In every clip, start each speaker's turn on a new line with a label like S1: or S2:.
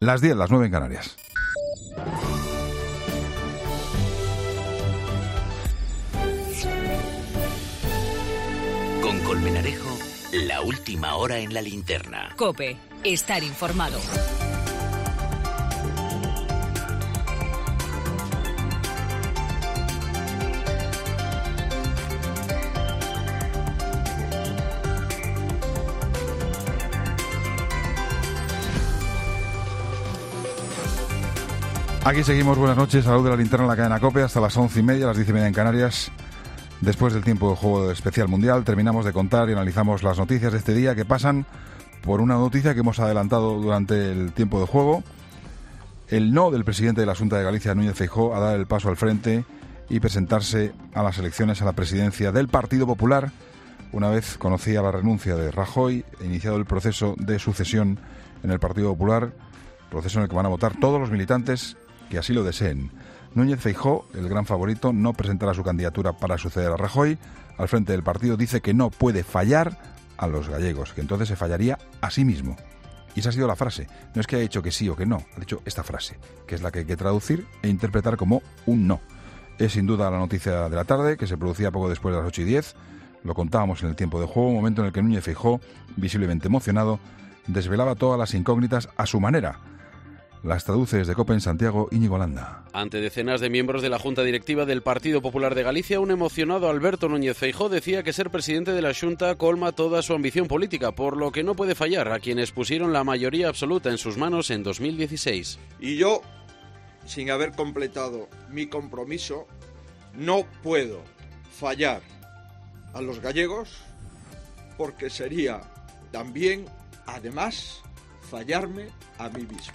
S1: Las 10, las 9 en Canarias.
S2: Con Colmenarejo, la última hora en la linterna.
S3: COPE, estar informado.
S1: Aquí seguimos, buenas noches, salud de la linterna en la cadena COPE hasta las 11:30, las 10:30 en Canarias. Después del tiempo de juego especial mundial, terminamos de contar y analizamos las noticias de este día que pasan por una noticia que hemos adelantado durante el tiempo de juego. El no del presidente de la Xunta de Galicia, Núñez Feijóo, a dar el paso al frente y presentarse a las elecciones a la presidencia del Partido Popular, una vez conocía la renuncia de Rajoy e iniciado el proceso de sucesión en el Partido Popular, proceso en el que van a votar todos los militantes que así lo deseen. Núñez Feijóo, el gran favorito, no presentará su candidatura para suceder a Rajoy. Al frente del partido dice que no puede fallar a los gallegos, que entonces se fallaría a sí mismo. Y esa ha sido la frase. No es que haya dicho que sí o que no, ha dicho esta frase, que es la que hay que traducir e interpretar como un no. Es sin duda la noticia de la tarde, que se producía poco después de las 8:10. Lo contábamos en el tiempo de juego, un momento en el que Núñez Feijóo, visiblemente emocionado, desvelaba todas las incógnitas a su manera. Las traduce desde COPE en Santiago, Íñigo Landa.
S4: Ante decenas de miembros de la Junta Directiva del Partido Popular de Galicia, un emocionado Alberto Núñez Feijóo decía que ser presidente de la Xunta colma toda su ambición política, por lo que no puede fallar a quienes pusieron la mayoría absoluta en sus manos en 2016.
S5: Y yo, sin haber completado mi compromiso, no puedo fallar a los gallegos, porque sería también, además, fallarme a mí mismo.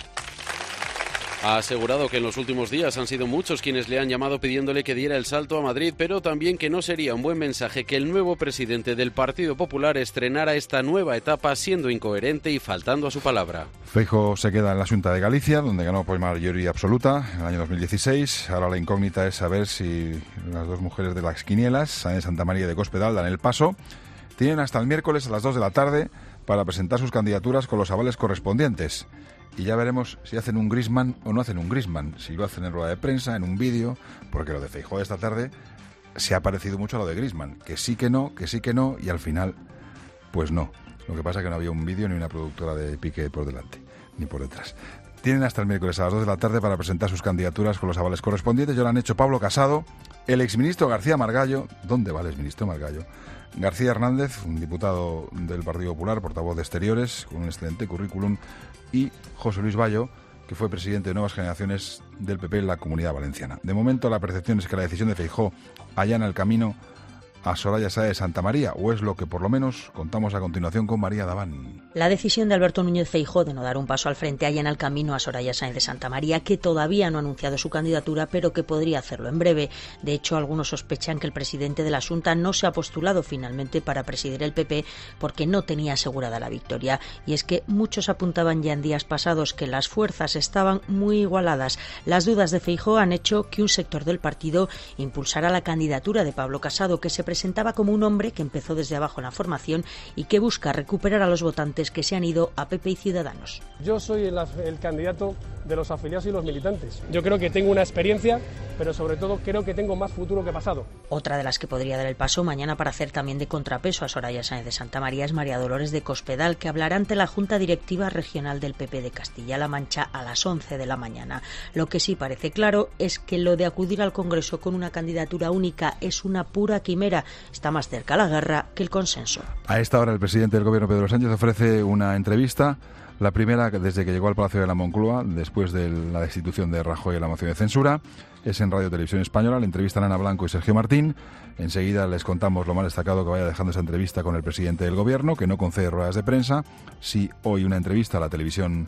S4: Ha asegurado que en los últimos días han sido muchos quienes le han llamado pidiéndole que diera el salto a Madrid, pero también que no sería un buen mensaje que el nuevo presidente del Partido Popular estrenara esta nueva etapa siendo incoherente y faltando a su palabra.
S1: Feijóo se queda en la Xunta de Galicia, donde ganó por mayoría absoluta en el año 2016. Ahora la incógnita es saber si las dos mujeres de las quinielas, Sáenz de Santamaría y de Cospedal, dan el paso. Tienen hasta el miércoles a las 2 de la tarde para presentar sus candidaturas con los avales correspondientes. Y ya veremos si hacen un Griezmann o no hacen un Griezmann, si lo hacen en rueda de prensa, en un vídeo, porque lo de Feijóo esta tarde se ha parecido mucho a lo de Griezmann, que sí que no, y al final, pues no. Lo que pasa es que no había un vídeo ni una productora de Piqué por delante, ni por detrás. Tienen hasta el miércoles a las 2 de la tarde para presentar sus candidaturas con los avales correspondientes. Ya lo han hecho Pablo Casado, el exministro García Margallo. ¿Dónde va el exministro Margallo? García Hernández, un diputado del Partido Popular, portavoz de Exteriores, con un excelente currículum, y José Luis Bayo, que fue presidente de Nuevas Generaciones del PP en la Comunidad Valenciana. De momento, la percepción es que la decisión de Feijóo allana el camino a Soraya Sáenz de Santamaría, o es lo que por lo menos contamos a continuación con María Daván.
S6: La decisión de Alberto Núñez Feijóo de no dar un paso al frente allana el camino a Soraya Sáenz de Santamaría, que todavía no ha anunciado su candidatura, pero que podría hacerlo en breve. De hecho, algunos sospechan que el presidente de la Xunta no se ha postulado finalmente para presidir el PP porque no tenía asegurada la victoria. Y es que muchos apuntaban ya en días pasados que las fuerzas estaban muy igualadas. Las dudas de Feijóo han hecho que un sector del partido impulsara la candidatura de Pablo Casado, que se presentaba como un hombre que empezó desde abajo en la formación y que busca recuperar a los votantes que se han ido a PP y Ciudadanos.
S7: Yo soy el candidato de los afiliados y los militantes. Yo creo que tengo una experiencia, pero sobre todo creo que tengo más futuro que pasado.
S6: Otra de las que podría dar el paso mañana para hacer también de contrapeso a Soraya Sáenz de Santamaría es María Dolores de Cospedal, que hablará ante la Junta Directiva Regional del PP de Castilla-La Mancha a las 11 de la mañana. Lo que sí parece claro es que lo de acudir al Congreso con una candidatura única es una pura quimera. Está más cerca la guerra que el consenso.
S1: A esta hora el presidente del Gobierno, Pedro Sánchez, ofrece una entrevista, la primera desde que llegó al Palacio de la Moncloa, después de la destitución de Rajoy y la moción de censura. Es en Radio Televisión Española, le entrevistan a Ana Blanco y Sergio Martín. Enseguida les contamos lo más destacado que vaya dejando esa entrevista con el presidente del Gobierno, que no concede ruedas de prensa. Sí, hoy una entrevista a la televisión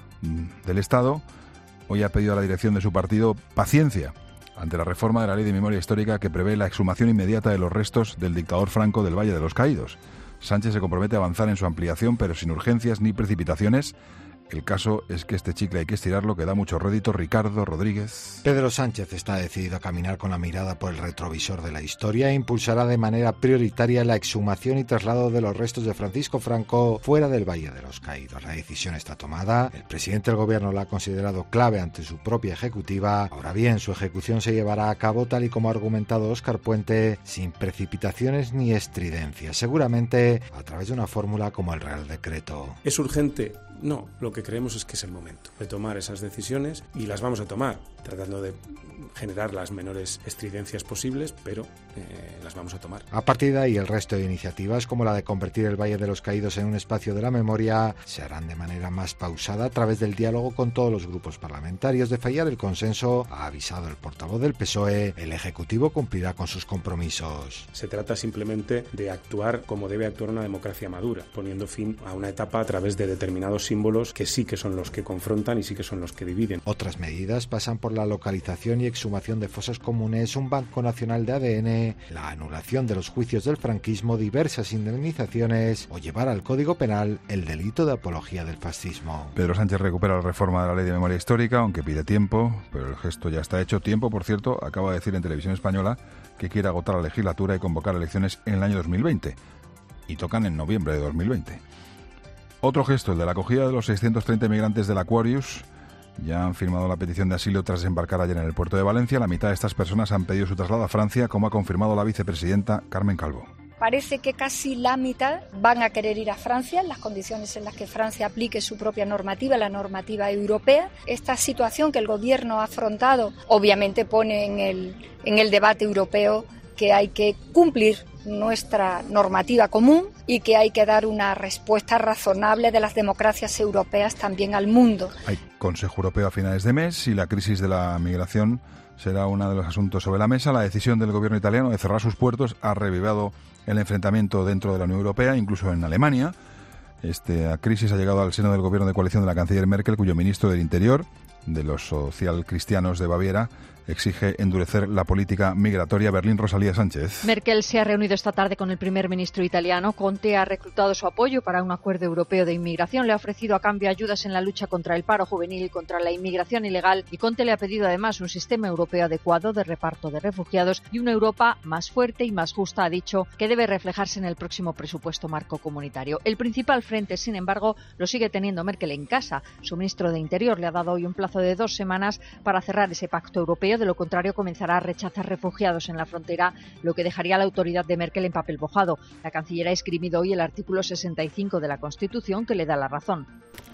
S1: del Estado. Hoy ha pedido a la dirección de su partido paciencia ante la reforma de la Ley de Memoria Histórica que prevé la exhumación inmediata de los restos del dictador Franco del Valle de los Caídos. Sánchez se compromete a avanzar en su ampliación, pero sin urgencias ni precipitaciones. El caso es que este chicle hay que estirarlo, que da mucho rédito. Ricardo Rodríguez.
S8: Pedro Sánchez está decidido a caminar con la mirada por el retrovisor de la historia e impulsará de manera prioritaria la exhumación y traslado de los restos de Francisco Franco fuera del Valle de los Caídos. La decisión está tomada, el presidente del gobierno la ha considerado clave ante su propia ejecutiva. Ahora bien, su ejecución se llevará a cabo, tal y como ha argumentado Óscar Puente, sin precipitaciones ni estridencias, seguramente a través de una fórmula como el Real Decreto.
S9: ¿Es urgente? No, lo que creemos es que es el momento de tomar esas decisiones y las vamos a tomar, tratando de generar las menores estridencias posibles, pero las vamos a tomar.
S8: A partir de ahí, el resto de iniciativas, como la de convertir el Valle de los Caídos en un espacio de la memoria, se harán de manera más pausada a través del diálogo con todos los grupos parlamentarios. De fallar el consenso, ha avisado el portavoz del PSOE, el Ejecutivo cumplirá con sus compromisos.
S9: Se trata simplemente de actuar como debe actuar una democracia madura, poniendo fin a una etapa a través de determinados símbolos que sí que son los que confrontan y sí que son los que dividen.
S8: Otras medidas pasan por la localización y exhumación de fosas comunes, un banco nacional de ADN, la anulación de los juicios del franquismo, diversas indemnizaciones o llevar al Código Penal el delito de apología del fascismo.
S1: Pedro Sánchez recupera la reforma de la Ley de Memoria Histórica, aunque pide tiempo, pero el gesto ya está hecho. Tiempo, por cierto, acaba de decir en Televisión Española que quiere agotar la legislatura y convocar elecciones en el año 2020. Y tocan en noviembre de 2020. Otro gesto, el de la acogida de los 630 inmigrantes del Aquarius. Ya han firmado la petición de asilo tras desembarcar ayer en el puerto de Valencia. La mitad de estas personas han pedido su traslado a Francia, como ha confirmado la vicepresidenta Carmen Calvo.
S10: Parece que casi la mitad van a querer ir a Francia en las condiciones en las que Francia aplique su propia normativa, la normativa europea. Esta situación que el gobierno ha afrontado obviamente pone en el debate europeo que hay que cumplir nuestra normativa común y que hay que dar una respuesta razonable de las democracias europeas también al mundo.
S1: Hay Consejo Europeo a finales de mes y la crisis de la migración será uno de los asuntos sobre la mesa. La decisión del gobierno italiano de cerrar sus puertos ha revivado el enfrentamiento dentro de la Unión Europea, incluso en Alemania. Esta crisis ha llegado al seno del gobierno de coalición de la canciller Merkel, cuyo ministro del Interior, de los socialcristianos de Baviera, exige endurecer la política migratoria. Berlín, Rosalía Sánchez.
S11: Merkel se ha reunido esta tarde con el primer ministro italiano. Conte ha reclutado su apoyo para un acuerdo europeo de inmigración. Le ha ofrecido a cambio ayudas en la lucha contra el paro juvenil y contra la inmigración ilegal. Y Conte le ha pedido además un sistema europeo adecuado de reparto de refugiados y una Europa más fuerte y más justa, ha dicho, que debe reflejarse en el próximo presupuesto marco comunitario. El principal frente, sin embargo, lo sigue teniendo Merkel en casa. Su ministro de Interior le ha dado hoy un plazo de 2 semanas para cerrar ese pacto europeo. De lo contrario, comenzará a rechazar refugiados en la frontera, lo que dejaría a la autoridad de Merkel en papel mojado. La canciller ha esgrimido hoy el artículo 65 de la Constitución, que le da la razón.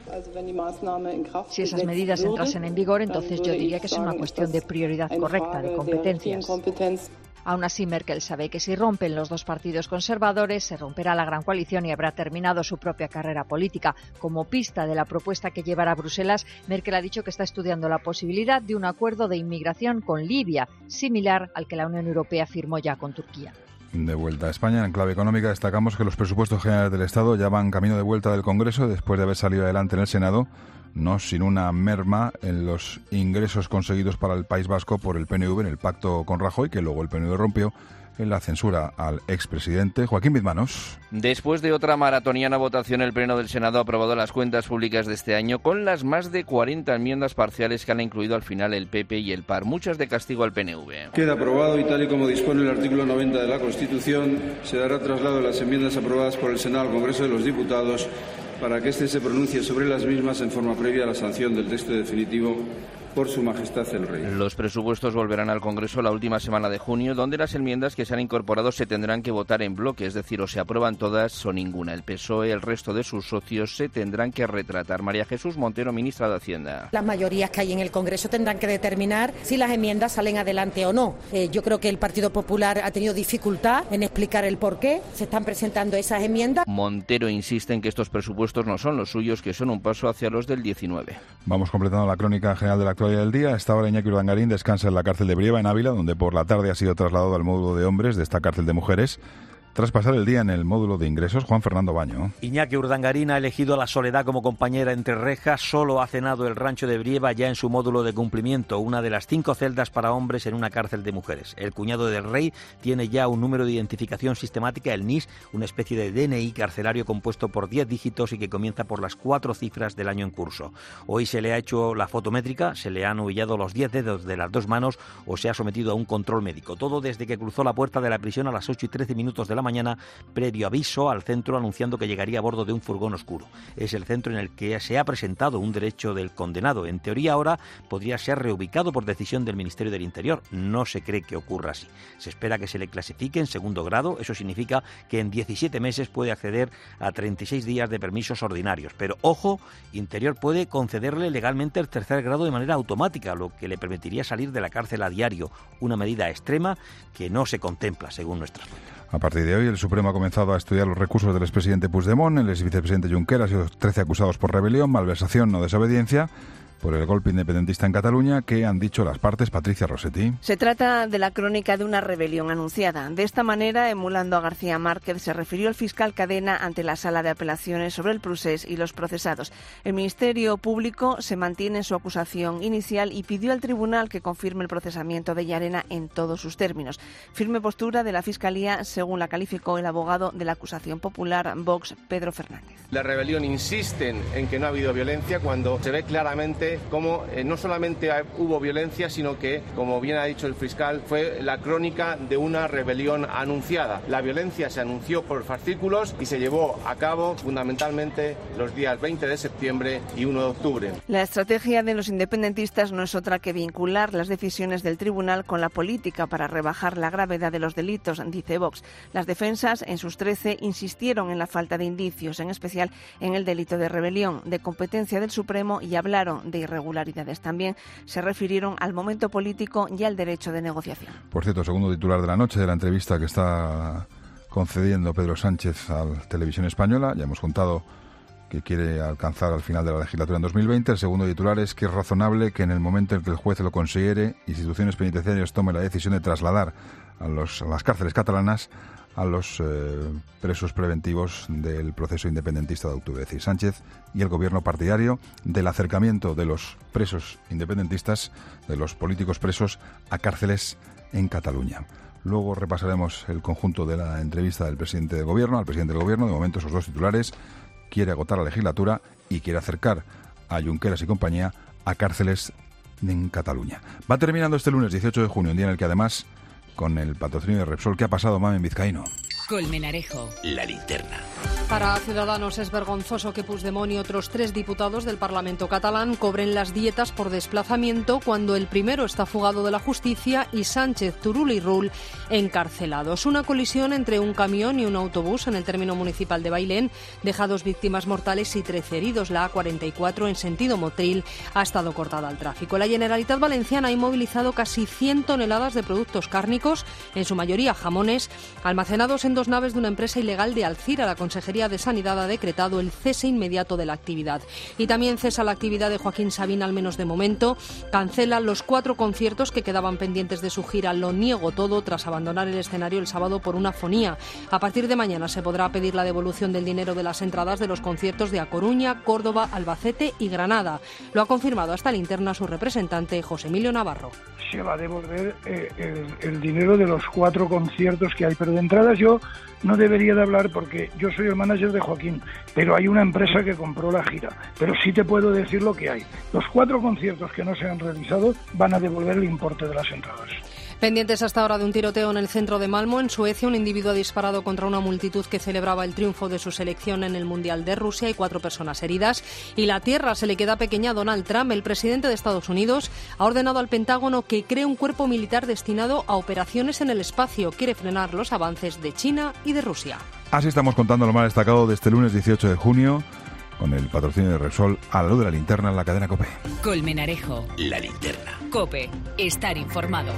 S11: Si esas medidas entrasen en vigor, entonces yo diría que es una cuestión de prioridad correcta, de competencias. Aún así, Merkel sabe que si rompen los dos partidos conservadores, se romperá la gran coalición y habrá terminado su propia carrera política. Como pista de la propuesta que llevará a Bruselas, Merkel ha dicho que está estudiando la posibilidad de un acuerdo de inmigración con Libia, similar al que la Unión Europea firmó ya con Turquía.
S1: De vuelta a España, en clave económica, destacamos que los presupuestos generales del Estado ya van camino de vuelta del Congreso después de haber salido adelante en el Senado, no sin una merma en los ingresos conseguidos para el País Vasco por el PNV en el pacto con Rajoy, que luego el PNV rompió en la censura al expresidente. Joaquín Bizmanos.
S12: Después de otra maratoniana votación, el Pleno del Senado ha aprobado las cuentas públicas de este año con las más de 40 enmiendas parciales que han incluido al final el PP y el PAR, muchas de castigo al PNV.
S13: Queda aprobado y tal y como dispone el artículo 90 de la Constitución, se dará traslado de las enmiendas aprobadas por el Senado al Congreso de los Diputados para que éste se pronuncie sobre las mismas en forma previa a la sanción del texto definitivo por Su Majestad el Rey.
S12: Los presupuestos volverán al Congreso la última semana de junio, donde las enmiendas que se han incorporado se tendrán que votar en bloque, es decir, o se aprueban todas o ninguna. El PSOE y el resto de sus socios se tendrán que retratar. María Jesús Montero, ministra de Hacienda.
S14: Las mayorías que hay en el Congreso tendrán que determinar si las enmiendas salen adelante o no. Yo creo que el Partido Popular ha tenido dificultad en explicar el por qué se están presentando esas enmiendas.
S12: Montero insiste en que estos presupuestos no son los suyos, que son un paso hacia los del 19.
S1: Vamos completando la crónica general de la actualidad del día. A esta hora Iñaki Urdangarín descansa en la cárcel de Brieva, en Ávila, donde por la tarde ha sido trasladado al módulo de hombres de esta cárcel de mujeres, tras pasar el día en el módulo de ingresos. Juan Fernando Baño.
S15: Iñaki Urdangarín ha elegido la soledad como compañera entre rejas. Solo ha cenado el rancho de Brieva ya en su módulo de cumplimiento, una de las 5 celdas para hombres en una cárcel de mujeres. El cuñado del rey tiene ya un número de identificación sistemática, el NIS, una especie de DNI carcelario compuesto por 10 dígitos y que comienza por las 4 cifras del año en curso. Hoy se le ha hecho la fotométrica, se le han humillado los 10 dedos de las 2 manos o se ha sometido a un control médico. Todo desde que cruzó la puerta de la prisión a las 8:13 de la mañana, previo aviso al centro anunciando que llegaría a bordo de un furgón oscuro. Es el centro en el que se ha presentado un derecho del condenado. En teoría ahora podría ser reubicado por decisión del Ministerio del Interior. No se cree que ocurra así. Se espera que se le clasifique en segundo grado. Eso significa que en 17 meses puede acceder a 36 días de permisos ordinarios. Pero ojo, Interior puede concederle legalmente el tercer grado de manera automática, lo que le permitiría salir de la cárcel a diario. Una medida extrema que no se contempla, según nuestras fuentes.
S1: A partir de hoy, el Supremo ha comenzado a estudiar los recursos del expresidente Puigdemont, el exvicepresidente Junqueras y los 13 acusados por rebelión, malversación o desobediencia por el golpe independentista en Cataluña. ¿Qué han dicho las partes? Patricia Rossetti.
S16: Se trata de la crónica de una rebelión anunciada. De esta manera, emulando a García Márquez, se refirió el fiscal Cadena ante la Sala de Apelaciones sobre el procés y los procesados. El Ministerio Público se mantiene en su acusación inicial y pidió al tribunal que confirme el procesamiento de Llarena en todos sus términos. Firme postura de la Fiscalía, según la calificó el abogado de la acusación popular Vox, Pedro Fernández.
S17: La rebelión insisten en que no ha habido violencia cuando se ve claramente cómo no solamente hubo violencia, sino que, como bien ha dicho el fiscal, fue la crónica de una rebelión anunciada. La violencia se anunció por fascículos y se llevó a cabo fundamentalmente los días 20 de septiembre y 1 de octubre.
S16: La estrategia de los independentistas no es otra que vincular las decisiones del tribunal con la política para rebajar la gravedad de los delitos, dice Vox. Las defensas, en sus 13, insistieron en la falta de indicios, en especial en el delito de rebelión, de competencia del Supremo, y hablaron de irregularidades. También se refirieron al momento político y al derecho de negociación.
S1: Por cierto, segundo titular de la noche de la entrevista que está concediendo Pedro Sánchez a Televisión Española. Ya hemos contado que quiere alcanzar al final de la legislatura en 2020. El segundo titular es que es razonable que en el momento en que el juez lo considere, instituciones penitenciarias tomen la decisión de trasladar a las cárceles catalanas a los presos preventivos del proceso independentista de octubre. Es decir, Sánchez y el gobierno partidario del acercamiento de los presos independentistas, de los políticos presos, a cárceles en Cataluña. Luego repasaremos el conjunto de la entrevista del presidente del gobierno, al presidente del gobierno. De momento, esos dos titulares: quiere agotar la legislatura y quiere acercar a Junqueras y compañía a cárceles en Cataluña. Va terminando este lunes 18 de junio, un día en el que además, con el patrocinio de Repsol, ¿qué ha pasado, Mamen Vizcaíno?
S3: Colmenarejo.
S2: La linterna.
S18: Para Ciudadanos es vergonzoso que Puigdemont y otros 3 diputados del Parlamento catalán cobren las dietas por desplazamiento cuando el primero está fugado de la justicia y Sánchez, Turull y Rull encarcelados. Una colisión entre un camión y un autobús en el término municipal de Bailén deja 2 víctimas mortales y 13 heridos. La A44 en sentido Motril ha estado cortada al tráfico. La Generalitat Valenciana ha inmovilizado casi 100 toneladas de productos cárnicos, en su mayoría jamones, almacenados en 2 naves de una empresa ilegal de Alcira. La Consejería de Sanidad ha decretado el cese inmediato de la actividad. Y también cesa la actividad de Joaquín Sabina, al menos de momento. Cancela los 4 conciertos que quedaban pendientes de su gira Lo Niego Todo, tras abandonar el escenario el sábado por una fonía. A partir de mañana se podrá pedir la devolución del dinero de las entradas de los conciertos de A Coruña, Córdoba, Albacete y Granada. Lo ha confirmado hasta Linterna su representante, José Emilio Navarro.
S19: Se va a devolver el dinero de los 4 conciertos que hay, pero de entradas yo no debería de hablar porque yo soy el manager de Joaquín, pero hay una empresa que compró la gira, pero sí te puedo decir lo que hay. Los 4 conciertos que no se han realizado van a devolver el importe de las entradas.
S18: Pendientes hasta ahora de un tiroteo en el centro de Malmö, en Suecia. Un individuo ha disparado contra una multitud que celebraba el triunfo de su selección en el Mundial de Rusia y 4 personas heridas. Y la tierra se le queda pequeña a Donald Trump. El presidente de Estados Unidos ha ordenado al Pentágono que cree un cuerpo militar destinado a operaciones en el espacio. Quiere frenar los avances de China y de Rusia.
S1: Así estamos contando lo más destacado de este lunes 18 de junio, con el patrocinio de Repsol, a la luz de la linterna en la cadena COPE.
S3: Colmenarejo.
S2: La linterna.
S3: COPE. Estar informado.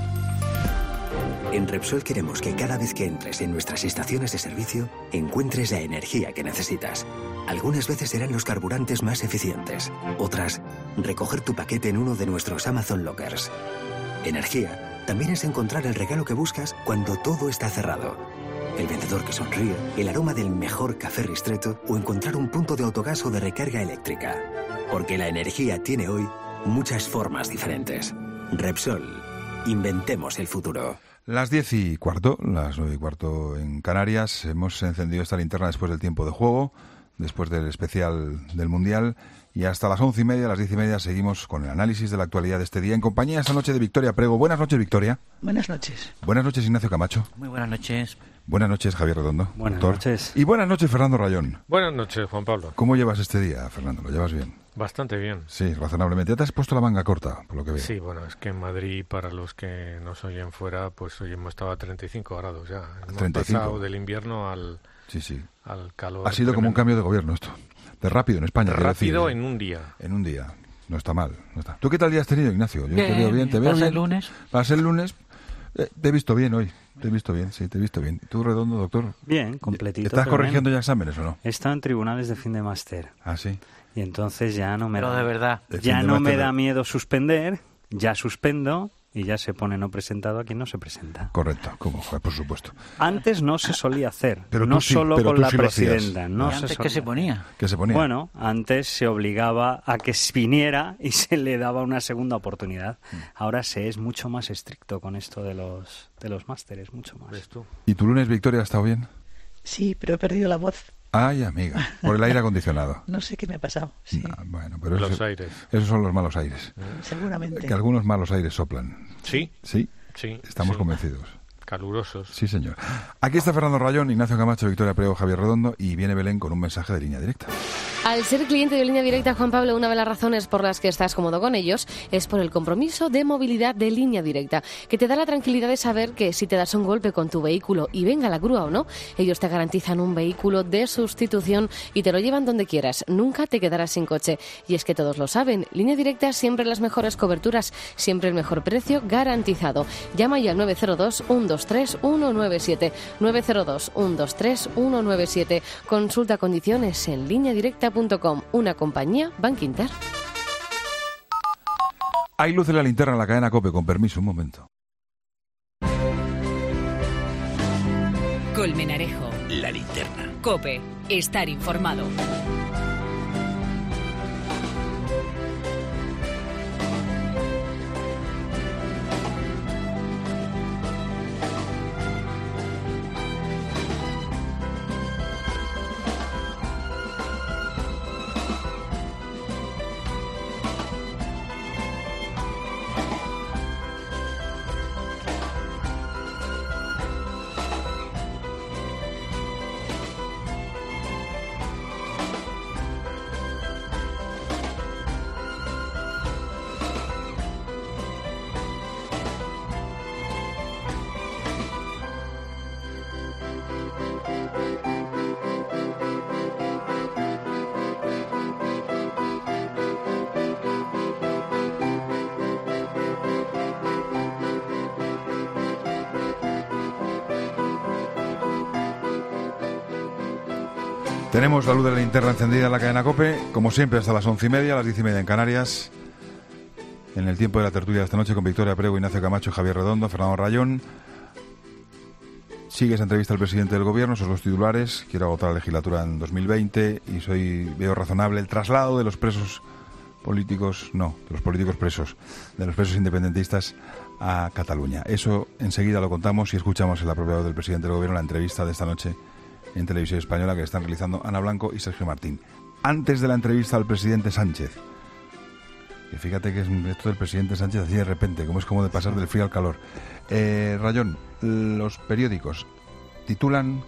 S20: En Repsol queremos que cada vez que entres en nuestras estaciones de servicio encuentres la energía que necesitas. Algunas veces serán los carburantes más eficientes, otras, recoger tu paquete en uno de nuestros Amazon Lockers. Energía también es encontrar el regalo que buscas cuando todo está cerrado. el vendedor que sonríe, el aroma del mejor café Ristretto o encontrar un punto de autogas o de recarga eléctrica. Porque la energía tiene hoy muchas formas diferentes. Repsol. Inventemos el futuro.
S1: Las 10:15, las 9:15 en Canarias. Hemos encendido esta linterna después del tiempo de juego, después del especial del Mundial. Y hasta las 11:30, las 10:30, seguimos con el análisis de la actualidad de este día en compañía esta noche de Victoria Prego. Buenas noches, Victoria.
S21: Buenas noches.
S1: Buenas noches, Ignacio Camacho.
S21: Muy buenas noches.
S1: Buenas noches, Javier Redondo.
S21: Buenas
S1: doctor.
S21: noches.
S1: Y buenas noches, Fernando Rayón.
S22: Buenas noches, Juan Pablo.
S1: ¿Cómo llevas este día, Fernando? ¿Lo llevas bien?
S22: Bastante bien.
S1: Sí, razonablemente. ¿Te has puesto la manga corta, por lo que veo?
S22: Sí, bueno, es que en Madrid, para los que nos oyen fuera, pues hoy hemos estado a 35 grados ya. Hemos
S1: 35.
S22: pasado del invierno al calor.
S1: Ha sido como un cambio de gobierno esto. De rápido en España.
S22: Rápido
S1: decir,
S22: en un día.
S1: En un día. No está mal. No está. ¿Tú qué tal día has tenido, Ignacio? Yo
S21: bien,
S1: te veo bien. ¿Te veo
S21: ¿Vas
S1: bien?
S21: el lunes?
S1: ¿Vas el lunes? Te he visto bien hoy. Te he visto bien, sí, te he visto bien. ¿Y tú, Redondo, doctor?
S23: Bien, completito.
S1: ¿Estás corrigiendo
S23: bien.
S1: ya exámenes o no?
S23: He estado en tribunales de fin de máster.
S1: Ah, sí.
S23: Y entonces ya no me
S21: Pero
S23: da...
S21: de verdad.
S23: Ya no me da miedo suspender, ya suspendo y ya se pone no presentado a quien no se presenta.
S1: Correcto, como por supuesto.
S23: Antes no se solía hacer,
S1: pero
S23: no
S1: sí,
S23: solo
S1: pero
S23: con la
S1: sí
S23: presidenta. No
S21: ¿Y antes
S23: se
S21: qué se ponía?
S1: ¿Qué se ponía?
S23: Bueno, antes se obligaba a que viniera y se le daba una segunda oportunidad. Ahora se es mucho más estricto con esto de los másteres, mucho más.
S22: ¿Ves tú?
S1: ¿Y tu lunes, Victoria, ha estado bien?
S21: Sí, pero he perdido la voz.
S1: Ay, amiga, por el aire acondicionado.
S21: No sé qué me ha pasado. Sí.
S1: Bueno, pero
S22: los aires.
S1: Esos son los malos aires.
S21: Seguramente.
S1: Que algunos malos aires soplan.
S22: ¿Sí?
S1: Sí. Estamos convencidos.
S22: Calurosos.
S1: Sí, señor. Aquí está Fernando Rayón, Ignacio Camacho, Victoria Prego, Javier Redondo y viene Belén con un mensaje de Línea Directa.
S24: Al ser cliente de Línea Directa, Juan Pablo, una de las razones por las que estás cómodo con ellos es por el compromiso de movilidad de Línea Directa, que te da la tranquilidad de saber que si te das un golpe con tu vehículo y venga la grúa o no, ellos te garantizan un vehículo de sustitución y te lo llevan donde quieras. Nunca te quedarás sin coche. Y es que todos lo saben, Línea Directa siempre las mejores coberturas, siempre el mejor precio garantizado. Llama ya al 902-123-197. 902-123-197. Consulta condiciones en lineadirecta.com, una compañía Bank Inter.
S1: Hay luz en la linterna en la cadena COPE, con permiso, un momento.
S3: Colmenarejo.
S2: La linterna.
S3: COPE. Estar informado.
S1: Tenemos la luz de la linterna encendida en la cadena COPE, como siempre hasta las 11:30, las 10:30 en Canarias. En el tiempo de la tertulia de esta noche con Victoria Prego, Ignacio Camacho, Javier Redondo, Fernando Rayón. Sigue esa entrevista al presidente del gobierno, son los titulares. Quiero agotar la legislatura en 2020 y veo razonable el traslado de los presos políticos, no, de los políticos presos, de los presos independentistas a Cataluña. Eso enseguida lo contamos y escuchamos en la propia voz del presidente del gobierno la entrevista de esta noche en Televisión Española que están realizando Ana Blanco y Sergio Martín. Antes de la entrevista al presidente Sánchez, que fíjate que es esto del presidente Sánchez así de repente, como es como de pasar del frío al calor. Rayón, los periódicos titulan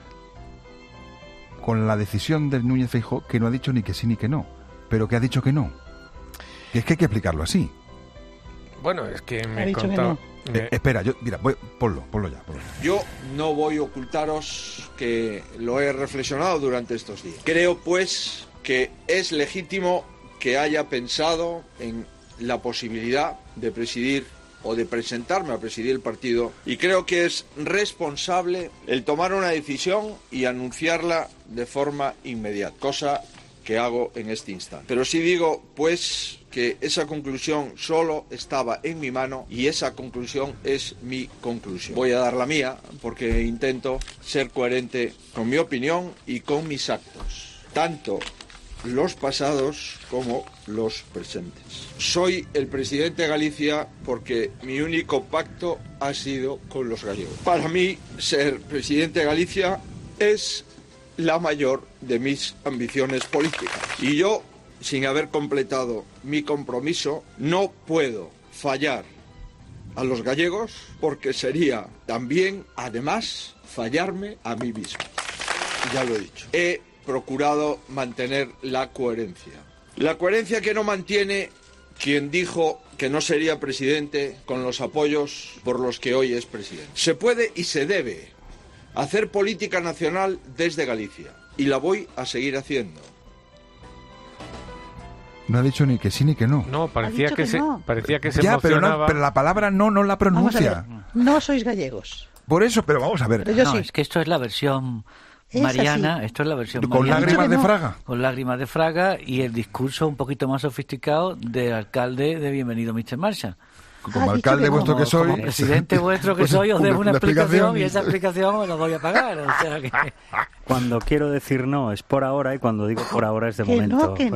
S1: con la decisión de Núñez Feijóo que no ha dicho ni que sí ni que no, pero que ha dicho que no. Que es que hay que explicarlo así.
S22: Bueno, es que me contaba...
S1: Espera, ponlo ya.
S5: Yo no voy a ocultaros que lo he reflexionado durante estos días. Creo, pues, que es legítimo que haya pensado en la posibilidad de presidir o de presentarme a presidir el partido, y creo que es responsable el tomar una decisión y anunciarla de forma inmediata, cosa que hago en este instante. Pero sí digo, pues, que esa conclusión solo estaba en mi mano y esa conclusión es mi conclusión. Voy a dar la mía porque intento ser coherente con mi opinión y con mis actos, tanto los pasados como los presentes. Soy el presidente de Galicia porque mi único pacto ha sido con los gallegos. Para mí, ser presidente de Galicia es la mayor de mis ambiciones políticas. Y yo, sin haber completado mi compromiso, no puedo fallar a los gallegos porque sería también, además, fallarme a mí mismo. Ya lo he dicho. He procurado mantener la coherencia. La coherencia que no mantiene quien dijo que no sería presidente con los apoyos por los que hoy es presidente. Se puede y se debe hacer política nacional desde Galicia y la voy a seguir haciendo.
S1: No ha dicho ni que sí ni que no.
S22: No, parecía que se
S1: ya,
S22: emocionaba.
S1: pero la palabra no la pronuncia.
S21: No sois gallegos.
S1: Por eso, pero vamos a ver.
S21: Pero yo
S4: no,
S21: sí.
S4: Es que esto es la versión mariana, esto es la versión
S1: con
S4: mariana.
S1: lágrimas de Fraga.
S4: Con lágrimas de Fraga y el discurso un poquito más sofisticado del alcalde de Bienvenido Mr. Marshall.
S1: Como alcalde vuestro que soy,
S4: como presidente vuestro que soy, os dejo una explicación y esa explicación os la voy a pagar. O sea que...
S23: Cuando quiero decir no es por ahora y cuando digo por ahora es de momento.
S21: Que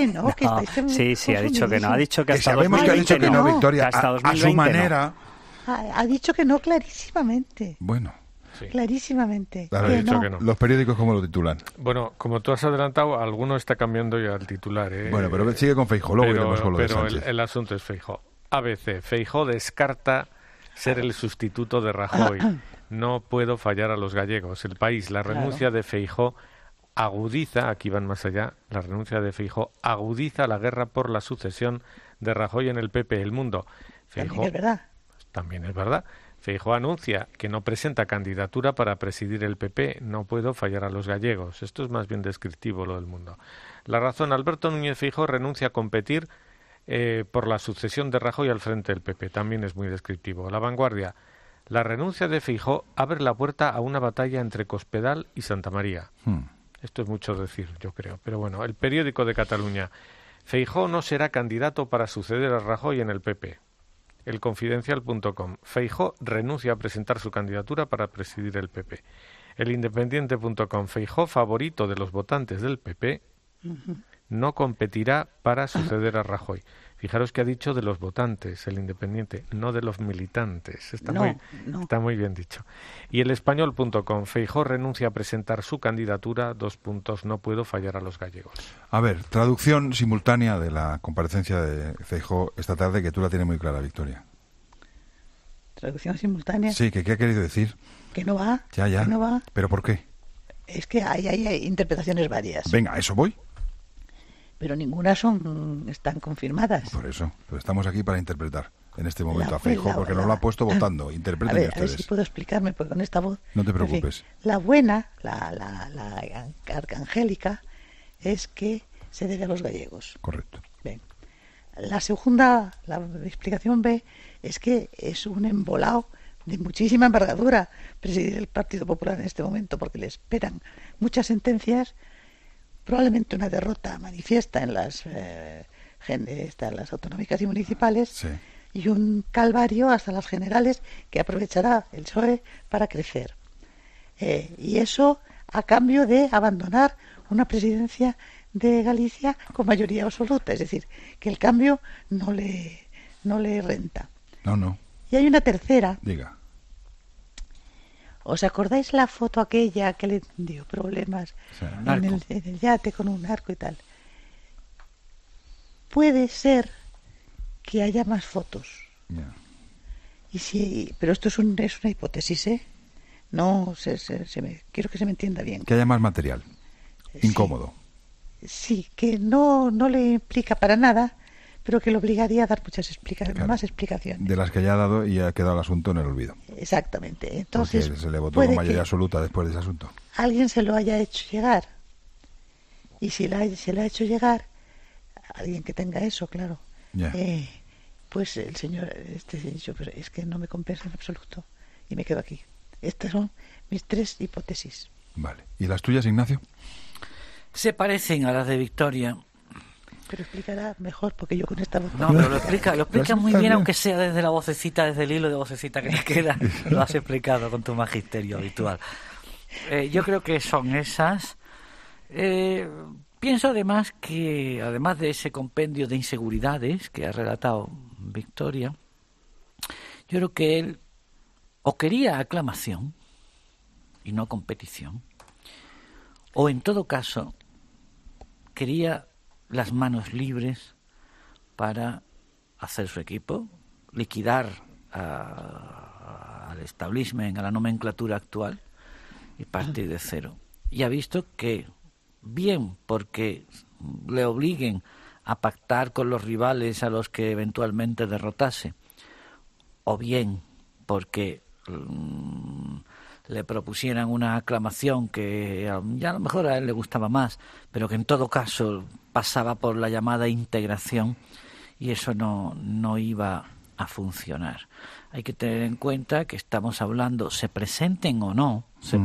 S23: Sí, ha dicho que no. Ha dicho que hasta
S1: sabemos
S23: 2020
S1: que ha dicho que no, Victoria,
S23: hasta
S1: a su manera.
S21: Ha dicho que no clarísimamente.
S1: Bueno.
S22: Sí.
S21: Clarísimamente.
S22: Claro, he dicho que no.
S1: Los periódicos, ¿cómo lo titulan?
S22: Bueno, como tú has adelantado, alguno está cambiando ya el titular.
S1: Bueno, pero sigue con Feijóo, luego iremos con lo de
S22: Pero
S1: Sánchez.
S22: el asunto es Feijóo. ABC, Feijóo descarta ser el sustituto de Rajoy. No puedo fallar a los gallegos. El País, la renuncia de Feijóo agudiza, aquí van más allá, la renuncia de Feijóo agudiza la guerra por la sucesión de Rajoy en el PP. El Mundo.
S21: También es verdad.
S22: También es verdad. Feijóo anuncia que no presenta candidatura para presidir el PP. No puedo fallar a los gallegos. Esto es más bien descriptivo lo del Mundo. La Razón, Alberto Núñez Feijóo renuncia a competir por la sucesión de Rajoy al frente del PP. También es muy descriptivo. La Vanguardia, la renuncia de Feijóo abre la puerta a una batalla entre Cospedal y Santamaría. Esto es mucho decir, yo creo. Pero bueno, El Periódico de Cataluña, Feijóo no será candidato para suceder a Rajoy en el PP. Elconfidencial.com, Feijóo renuncia a presentar su candidatura para presidir el PP. Elindependiente.com, Feijóo, favorito de los votantes del PP, no competirá para suceder a Rajoy. Fijaros que ha dicho de los votantes, El Independiente, no de los militantes. Está muy bien dicho. Y el Español.com, Feijóo renuncia a presentar su candidatura, : no puedo fallar a los gallegos.
S1: A ver, traducción simultánea de la comparecencia de Feijóo esta tarde, que tú la tienes muy clara, Victoria.
S21: ¿Traducción simultánea?
S1: Sí, ¿qué ha querido decir?
S21: Que no va.
S1: Ya.
S21: Que no va.
S1: ¿Pero por qué?
S21: Es que hay interpretaciones varias.
S1: Venga, a eso voy.
S21: Pero ninguna están confirmadas.
S1: Por eso, pues estamos aquí para interpretar en este momento a Feijóo, porque nos lo ha puesto votando. Interpreten ustedes.
S21: A ver si puedo explicarme, porque con esta voz...
S1: No te preocupes.
S21: En fin, la buena, la arcangélica, es que se debe a los gallegos.
S1: Correcto.
S21: Bien. La segunda, la explicación B, es que es un embolado de muchísima envergadura presidir el Partido Popular en este momento, porque le esperan muchas sentencias, probablemente una derrota manifiesta en las autonómicas y municipales,
S1: sí,
S21: y un calvario hasta las generales que aprovechará el PSOE para crecer. Y eso a cambio de abandonar una presidencia de Galicia con mayoría absoluta, es decir, que el cambio no le renta.
S1: No.
S21: Y hay una tercera.
S1: Diga.
S21: ¿Os acordáis la foto aquella que le dio problemas en el yate con un arco y tal? Puede ser que haya más fotos.
S1: Yeah.
S21: Pero esto es una hipótesis, ¿eh? No, quiero que se me entienda bien.
S1: Que haya más material. Incómodo.
S21: Sí, que no le implica para nada, pero que le obligaría a dar más explicaciones.
S1: De las que ya ha dado y ha quedado el asunto en el olvido.
S21: Exactamente. Entonces,
S1: porque se le votó con mayoría absoluta después de ese asunto.
S21: Alguien se lo haya hecho llegar. Y si se le ha hecho llegar, alguien que tenga eso, claro, pues el señor dicho, pero es que no me compensa en absoluto. Y me quedo aquí. Estas son mis 3 hipótesis.
S1: Vale. ¿Y las tuyas, Ignacio?
S4: Se parecen a las de Victoria.
S21: Pero explicará mejor, porque yo con esta voz...
S4: No, pero lo explica muy bien, aunque sea desde la vocecita, desde el hilo de vocecita que te queda. Lo has explicado con tu magisterio habitual. Yo creo que son esas. Pienso además que, además de ese compendio de inseguridades que ha relatado Victoria, yo creo que él o quería aclamación y no competición, o en todo caso quería las manos libres para hacer su equipo, liquidar al establishment, a la nomenclatura actual y partir de cero. Y ha visto que, bien porque le obliguen a pactar con los rivales a los que eventualmente derrotase, o bien porque le propusieran una aclamación que ya a lo mejor a él le gustaba más, pero que en todo caso pasaba por la llamada integración, y eso no iba a funcionar. Hay que tener en cuenta que estamos hablando, se presenten o no,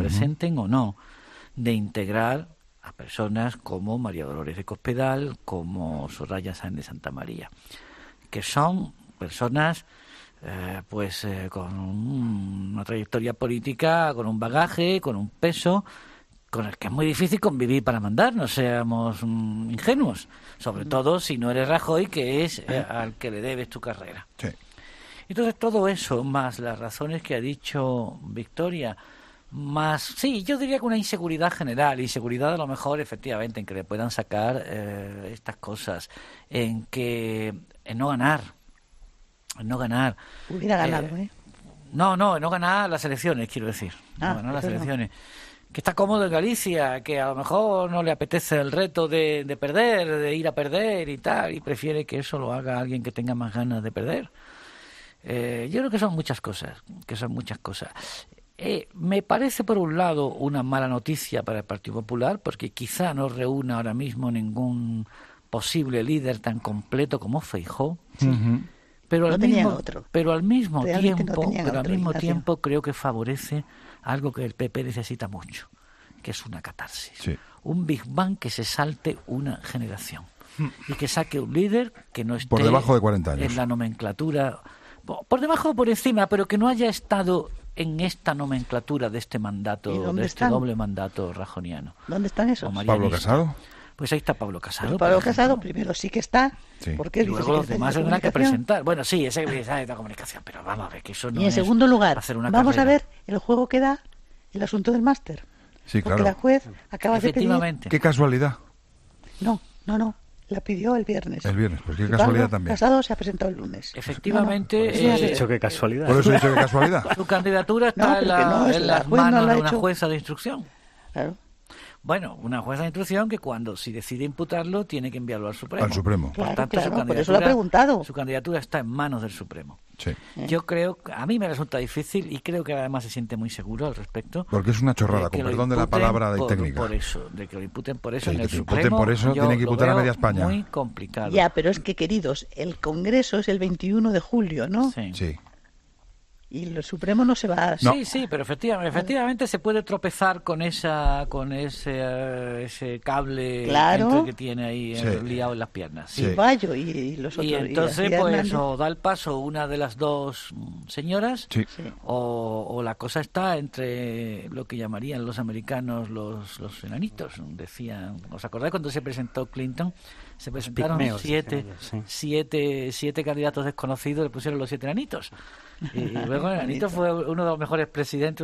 S4: de integrar a personas como María Dolores de Cospedal, como Soraya Sáenz de Santa María, que son personas con una trayectoria política, con un bagaje, con un peso, con el que es muy difícil convivir para mandar, no seamos ingenuos, sobre todo si no eres Rajoy, que es al que le debes tu carrera.
S1: Sí.
S4: Entonces todo eso, más las razones que ha dicho Victoria, más, sí, yo diría que una inseguridad general, inseguridad a lo mejor efectivamente en que le puedan sacar estas cosas, en no ganar.
S21: Hubiera ganado,
S4: No ganar las elecciones, quiero decir. No ganar las elecciones. Que está cómodo en Galicia, que a lo mejor no le apetece el reto de perder, de ir a perder y tal, y prefiere que eso lo haga alguien que tenga más ganas de perder. Yo creo que son muchas cosas, me parece, por un lado, una mala noticia para el Partido Popular, porque quizá no reúna ahora mismo ningún posible líder tan completo como Feijóo.
S21: Uh-huh.
S4: Pero al mismo
S21: tiempo
S4: creo que favorece algo que el PP necesita mucho, que es una catarsis.
S1: Sí.
S4: Un Big Bang que se salte una generación y que saque un líder que no esté
S1: por debajo de 40 años
S4: en la nomenclatura, por debajo o por encima, pero que no haya estado en esta nomenclatura de este mandato, de este doble mandato rajoniano.
S21: ¿Dónde están esos?
S1: ¿Pablo Casado?
S4: Pues ahí está Pablo Casado.
S21: Pablo Casado primero sí que está, porque
S4: luego los demás tendrán que presentar. Bueno, sí, esa es la comunicación, pero vamos a ver que eso no es.
S21: Y en segundo lugar,
S4: vamos
S21: a ver el juego que da el asunto del máster.
S1: Sí,
S21: porque la juez acaba de pedir...
S1: Qué casualidad.
S21: No, la pidió el viernes.
S1: Pues qué casualidad también.
S21: Casado se ha presentado el lunes.
S4: Efectivamente.
S23: Has dicho que casualidad.
S1: Por eso he dicho que casualidad.
S4: Su candidatura está en las manos de una jueza de instrucción.
S21: Claro.
S4: Bueno, una jueza de instrucción que si decide imputarlo tiene que enviarlo al Supremo.
S1: Al Supremo.
S21: Por eso lo ha preguntado.
S4: Su candidatura está en manos del Supremo.
S1: Sí.
S4: Yo creo, a mí me resulta difícil y creo que además se siente muy seguro al respecto.
S1: Porque es una chorrada, con perdón de la palabra técnica.
S4: De que lo imputen por eso
S1: sí,
S4: en el
S1: Supremo.
S4: Supremo.
S1: Por eso tiene que imputar a media España.
S4: Muy complicado.
S21: Ya, pero es que, queridos, el Congreso es el 21 de julio, ¿no?
S1: Sí.
S21: Y el Supremo no se va a...
S4: No. Sí, pero efectivamente se puede tropezar con ese cable que tiene ahí liado en las piernas.
S21: Sí. Bayo y los otros.
S4: Y entonces, pues, o da el paso una de las dos señoras, o la cosa está entre lo que llamarían los americanos los enanitos. Decían, ¿os acordáis cuando se presentó Clinton? Se presentaron siete candidatos desconocidos, le pusieron los 7 enanitos. Y luego el enanito fue uno de los mejores presidentes,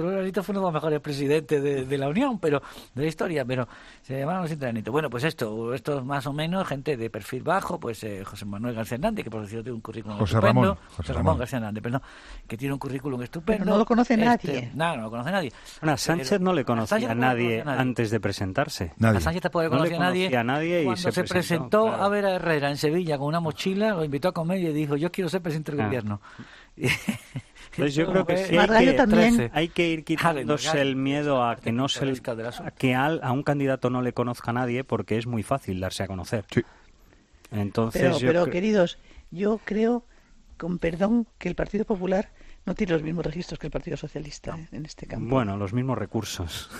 S4: de la Unión, pero de la historia, pero se llamaron los 7 enanitos. Bueno, pues esto es más o menos gente de perfil bajo, pues José Manuel García Hernández, que por cierto tiene un currículum estupendo. José Ramón García Hernández, perdón, que tiene un currículum estupendo.
S21: Pero no lo conoce nadie.
S4: No lo conoce nadie.
S23: Bueno, a Sánchez no le conocía a nadie antes de presentarse.
S4: A Sánchez tampoco le conocía
S23: a nadie.
S4: Cuando se presentó a ver a Herrera en Sevilla con una mochila, lo invitó a comer y dijo, yo quiero ser presidente del gobierno.
S23: Pues yo creo que sí hay que ir quitándose el miedo a que a un candidato no le conozca a nadie, porque es muy fácil darse a conocer.
S1: Sí.
S23: Entonces,
S21: pero queridos, yo creo, con perdón, que el Partido Popular no tiene los mismos registros que el Partido Socialista en este campo.
S23: Bueno, los mismos recursos.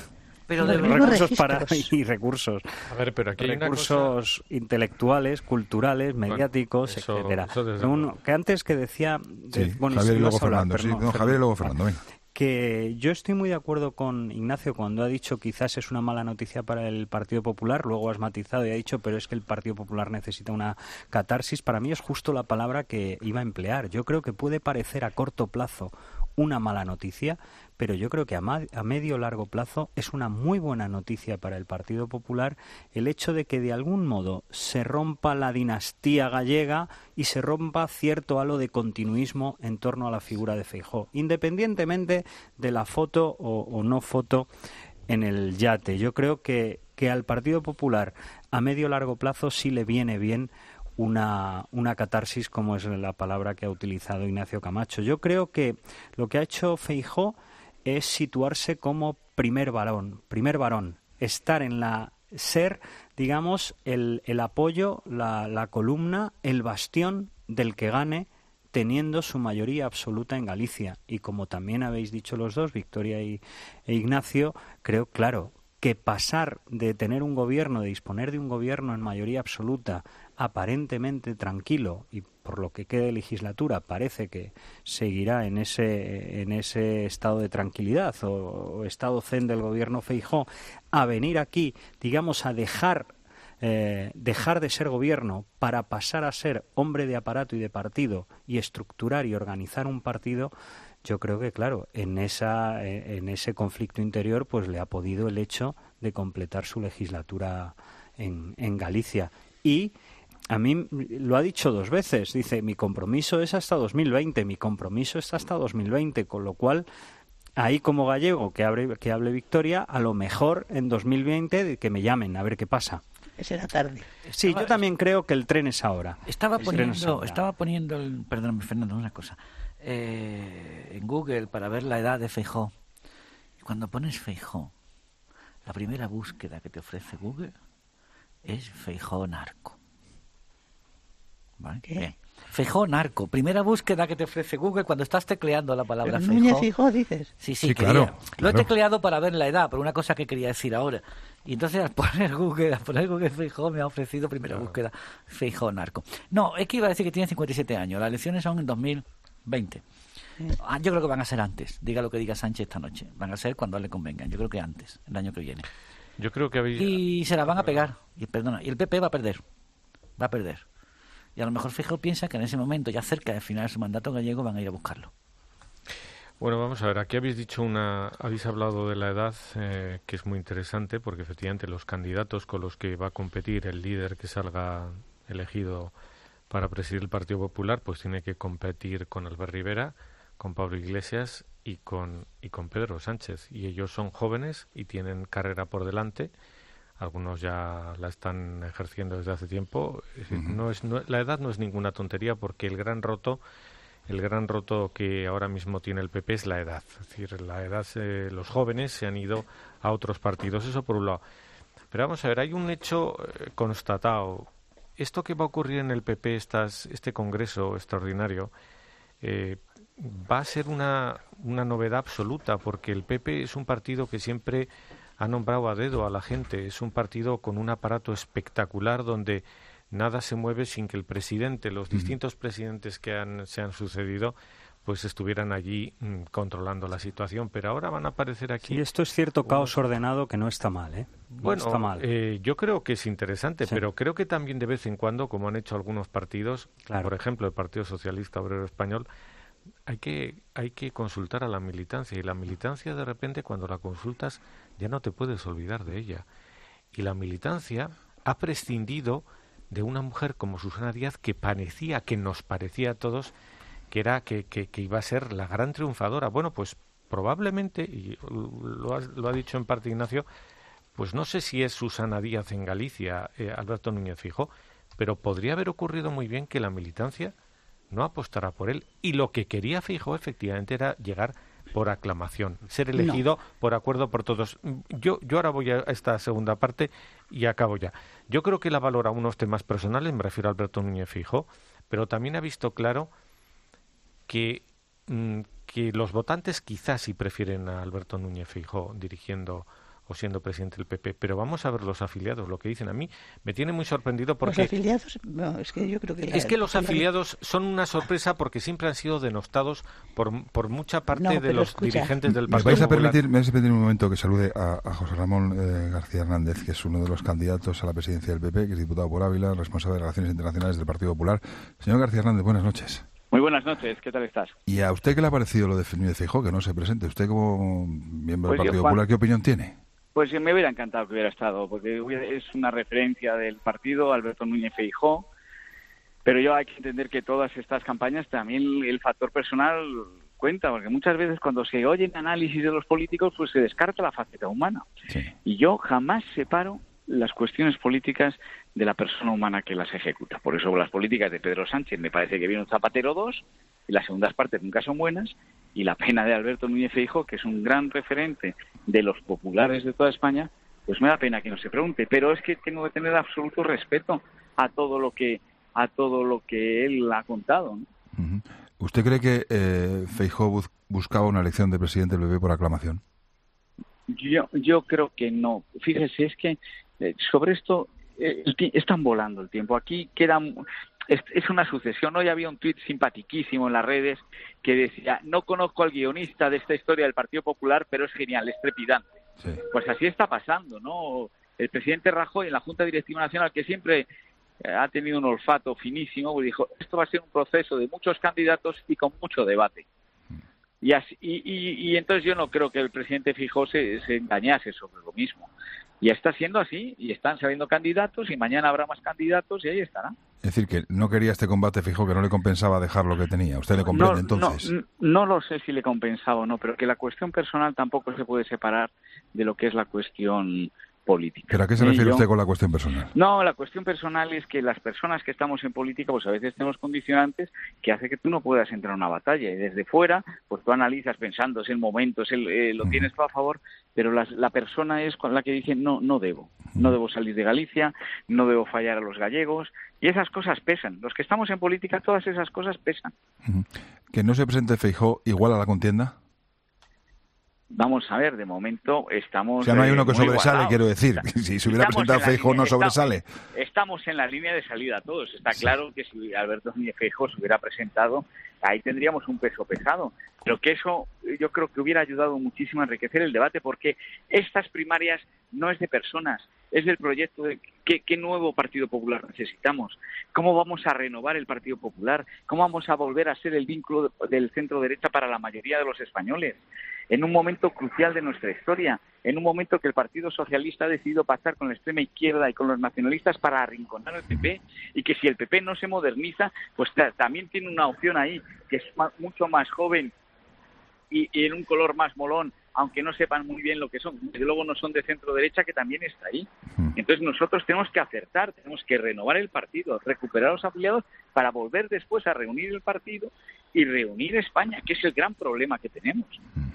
S4: Pero
S23: recursos.
S22: A ver, pero aquí hay
S23: recursos intelectuales, culturales, mediáticos, etcétera. Que antes que decía...
S1: Javier y luego Fernando. Javier y luego Fernando, venga.
S23: Que yo estoy muy de acuerdo con Ignacio cuando ha dicho quizás es una mala noticia para el Partido Popular, luego has matizado y ha dicho pero es que el Partido Popular necesita una catarsis. Para mí es justo la palabra que iba a emplear. Yo creo que puede parecer a corto plazo una mala noticia, pero yo creo que a medio o largo plazo es una muy buena noticia para el Partido Popular el hecho de que de algún modo se rompa la dinastía gallega y se rompa cierto halo de continuismo en torno a la figura de Feijóo, independientemente de la foto o no foto en el yate. Yo creo que al Partido Popular a medio o largo plazo sí le viene bien una catarsis, como es la palabra que ha utilizado Ignacio Camacho. Yo creo que lo que ha hecho Feijóo es situarse como primer varón, estar ser, digamos, el apoyo, la columna, el bastión del que gane, teniendo su mayoría absoluta en Galicia. Y como también habéis dicho los dos, Victoria e Ignacio, creo, claro, que pasar de tener un gobierno, de disponer de un gobierno en mayoría absoluta, aparentemente tranquilo, y por lo que quede de legislatura parece que seguirá en ese estado de tranquilidad o estado zen del gobierno Feijóo, a venir aquí, digamos, a dejar de ser gobierno para pasar a ser hombre de aparato y de partido y estructurar y organizar un partido. Yo creo que, claro, en ese conflicto interior pues le ha podido el hecho de completar su legislatura en Galicia. Y a mí lo ha dicho 2 veces, dice, mi compromiso es hasta 2020, mi compromiso es hasta 2020, con lo cual, ahí como gallego que hable Victoria, a lo mejor en 2020 que me llamen, a ver qué pasa.
S21: Será tarde.
S23: Sí, yo también creo que el tren es ahora.
S4: Estaba poniendo, perdóname Fernando, una cosa, en Google para ver la edad de Feijóo. Y cuando pones Feijóo, la primera búsqueda que te ofrece Google es Feijóo narco. ¿Vale?
S21: ¿Qué?
S4: Bien. Feijóo narco, primera búsqueda que te ofrece Google cuando estás tecleando la palabra
S21: Pero
S4: Feijóo.
S21: Feijóo dices.
S4: Sí, claro. Lo he tecleado para ver la edad, pero una cosa que quería decir ahora. Y entonces al poner Google Feijóo me ha ofrecido primera búsqueda Feijóo narco. No, es que iba a decir que tiene 57 años. Las elecciones son en 2020. Yo creo que van a ser antes. Diga lo que diga Sánchez esta noche. Van a ser cuando le convengan. Yo creo que antes, el año que viene.
S22: Yo creo que
S4: Y se la van a pegar. Y el PP va a perder. Y a lo mejor Feijóo piensa que en ese momento, ya cerca de final de su mandato gallego, van a ir a buscarlo.
S22: Bueno, vamos a ver, aquí habéis hablado de la edad, que es muy interesante, porque efectivamente los candidatos con los que va a competir el líder que salga elegido para presidir el Partido Popular, pues tiene que competir con Albert Rivera, con Pablo Iglesias y con Pedro Sánchez. Y ellos son jóvenes y tienen carrera por delante. Algunos ya la están ejerciendo desde hace tiempo. La edad no es ninguna tontería, porque el gran roto que ahora mismo tiene el PP es la edad. Es decir, la edad, los jóvenes se han ido a otros partidos, eso por un lado. Pero vamos a ver, hay un hecho constatado. Esto que va a ocurrir en el PP, este congreso extraordinario, va a ser una novedad absoluta, porque el PP es un partido que siempre ha nombrado a dedo a la gente. Es un partido con un aparato espectacular donde nada se mueve sin que el presidente, los distintos presidentes que se han sucedido, pues estuvieran allí controlando la situación. Pero ahora van a aparecer aquí...
S23: Sí, esto es cierto caos ordenado que no está mal, ¿eh?
S22: Bueno, está mal. Yo creo que es interesante, pero creo que también de vez en cuando, como han hecho algunos partidos, por ejemplo el Partido Socialista Obrero Español, hay que consultar a la militancia, y la militancia de repente cuando la consultas ya no te puedes olvidar de ella. Y la militancia ha prescindido de una mujer como Susana Díaz que nos parecía a todos que iba a ser la gran triunfadora. Bueno, pues probablemente, y lo ha dicho en parte Ignacio, pues no sé si es Susana Díaz en Galicia, Alberto Núñez Feijóo, pero podría haber ocurrido muy bien que la militancia no apostara por él. Y lo que quería Feijóo efectivamente era llegar por aclamación, ser elegido por acuerdo por todos. Yo ahora voy a esta segunda parte y acabo ya. Yo creo que él ha valorado unos temas personales, me refiero a Alberto Núñez Feijóo, pero también ha visto claro que los votantes quizás sí prefieren a Alberto Núñez Feijóo dirigiendo o siendo presidente del PP, pero vamos a ver los afiliados, lo que dicen. A mí me tiene muy sorprendido porque...
S21: Los afiliados, no, es que yo creo que...
S22: Es que los afiliados son una sorpresa porque siempre han sido denostados por mucha parte de los dirigentes del Partido Popular.
S1: ¿Me vais a permitir un momento que salude a José Ramón García Hernández, que es uno de los candidatos a la presidencia del PP, que es diputado por Ávila, responsable de Relaciones Internacionales del Partido Popular? Señor García Hernández, buenas noches.
S6: Muy buenas noches, ¿qué tal estás?
S1: ¿Y a usted qué le ha parecido lo de Feijóo, que no se presente? Usted como miembro del Partido
S6: Juan,
S1: Popular, ¿qué opinión tiene?
S6: Pues me hubiera encantado que hubiera estado, porque es una referencia del partido, Alberto Núñez Feijóo, pero yo hay que entender que todas estas campañas también el factor personal cuenta, porque muchas veces cuando se oyen análisis de los políticos pues se descarta la faceta humana. Sí. Y yo jamás separo las cuestiones políticas de la persona humana que las ejecuta. Por eso las políticas de Pedro Sánchez me parece que viene un Zapatero 2 y las segundas partes nunca son buenas, y la pena de Alberto Núñez Feijóo, que es un gran referente de los populares de toda España, pues me da pena que no se pregunte, pero es que tengo que tener absoluto respeto a todo lo que él ha contado, ¿no?
S1: Uh-huh. ¿Usted cree que Feijóo buscaba una elección de presidente del PP por aclamación?
S6: Yo creo que no. Fíjese, es que sobre esto están volando el tiempo. Aquí es una sucesión. Hoy había un tuit simpatiquísimo en las redes que decía: no conozco al guionista de esta historia del Partido Popular, pero es genial, es trepidante. Sí. Pues así está pasando, ¿no? El presidente Rajoy en la Junta Directiva Nacional, que siempre ha tenido un olfato finísimo, pues dijo: esto va a ser un proceso de muchos candidatos y con mucho debate. Y entonces yo no creo que el presidente Feijóo se engañase sobre lo mismo. Y está siendo así, y están saliendo candidatos, y mañana habrá más candidatos, y ahí estará.
S1: Es decir, que no quería este combate Feijóo, que no le compensaba dejar lo que tenía. ¿Usted le comprende entonces?
S6: No lo sé si le compensaba o no, pero que la cuestión personal tampoco se puede separar de lo que es la cuestión política.
S1: ¿Pero a qué se refiere usted con la cuestión personal?
S6: No, la cuestión personal es que las personas que estamos en política, pues a veces tenemos condicionantes que hace que tú no puedas entrar en una batalla, y desde fuera, pues tú analizas pensando, es el momento, lo tienes todo a favor, pero la persona es con la que dice no debo salir de Galicia, no debo fallar a los gallegos, y esas cosas pesan. Los que estamos en política, todas esas cosas pesan.
S1: ¿Que no se presente Feijóo igual a la contienda?
S6: Vamos a ver, de momento estamos...
S1: O sea, no hay uno que sobresale,
S6: igualados.
S1: quiero decir. Si se hubiera presentado Feijóo, no sobresale.
S6: Estamos en la línea de salida todos. Está claro que si Alberto Núñez Feijóo se hubiera presentado, ahí tendríamos un peso pesado. Pero que eso yo creo que hubiera ayudado muchísimo a enriquecer el debate, porque estas primarias no es de personas, es del proyecto de qué nuevo Partido Popular necesitamos, cómo vamos a renovar el Partido Popular, cómo vamos a volver a ser el vínculo del centro-derecha para la mayoría de los españoles, en un momento crucial de nuestra historia, en un momento que el Partido Socialista ha decidido pactar con la extrema izquierda y con los nacionalistas para arrinconar al PP, y que si el PP no se moderniza, pues también tiene una opción ahí, que es mucho más joven y en un color más molón, aunque no sepan muy bien lo que son, desde luego no son de centro derecha, que también está ahí. Entonces nosotros tenemos que acertar, tenemos que renovar el partido, recuperar a los afiliados para volver después a reunir el partido y reunir España, que es el gran problema que tenemos.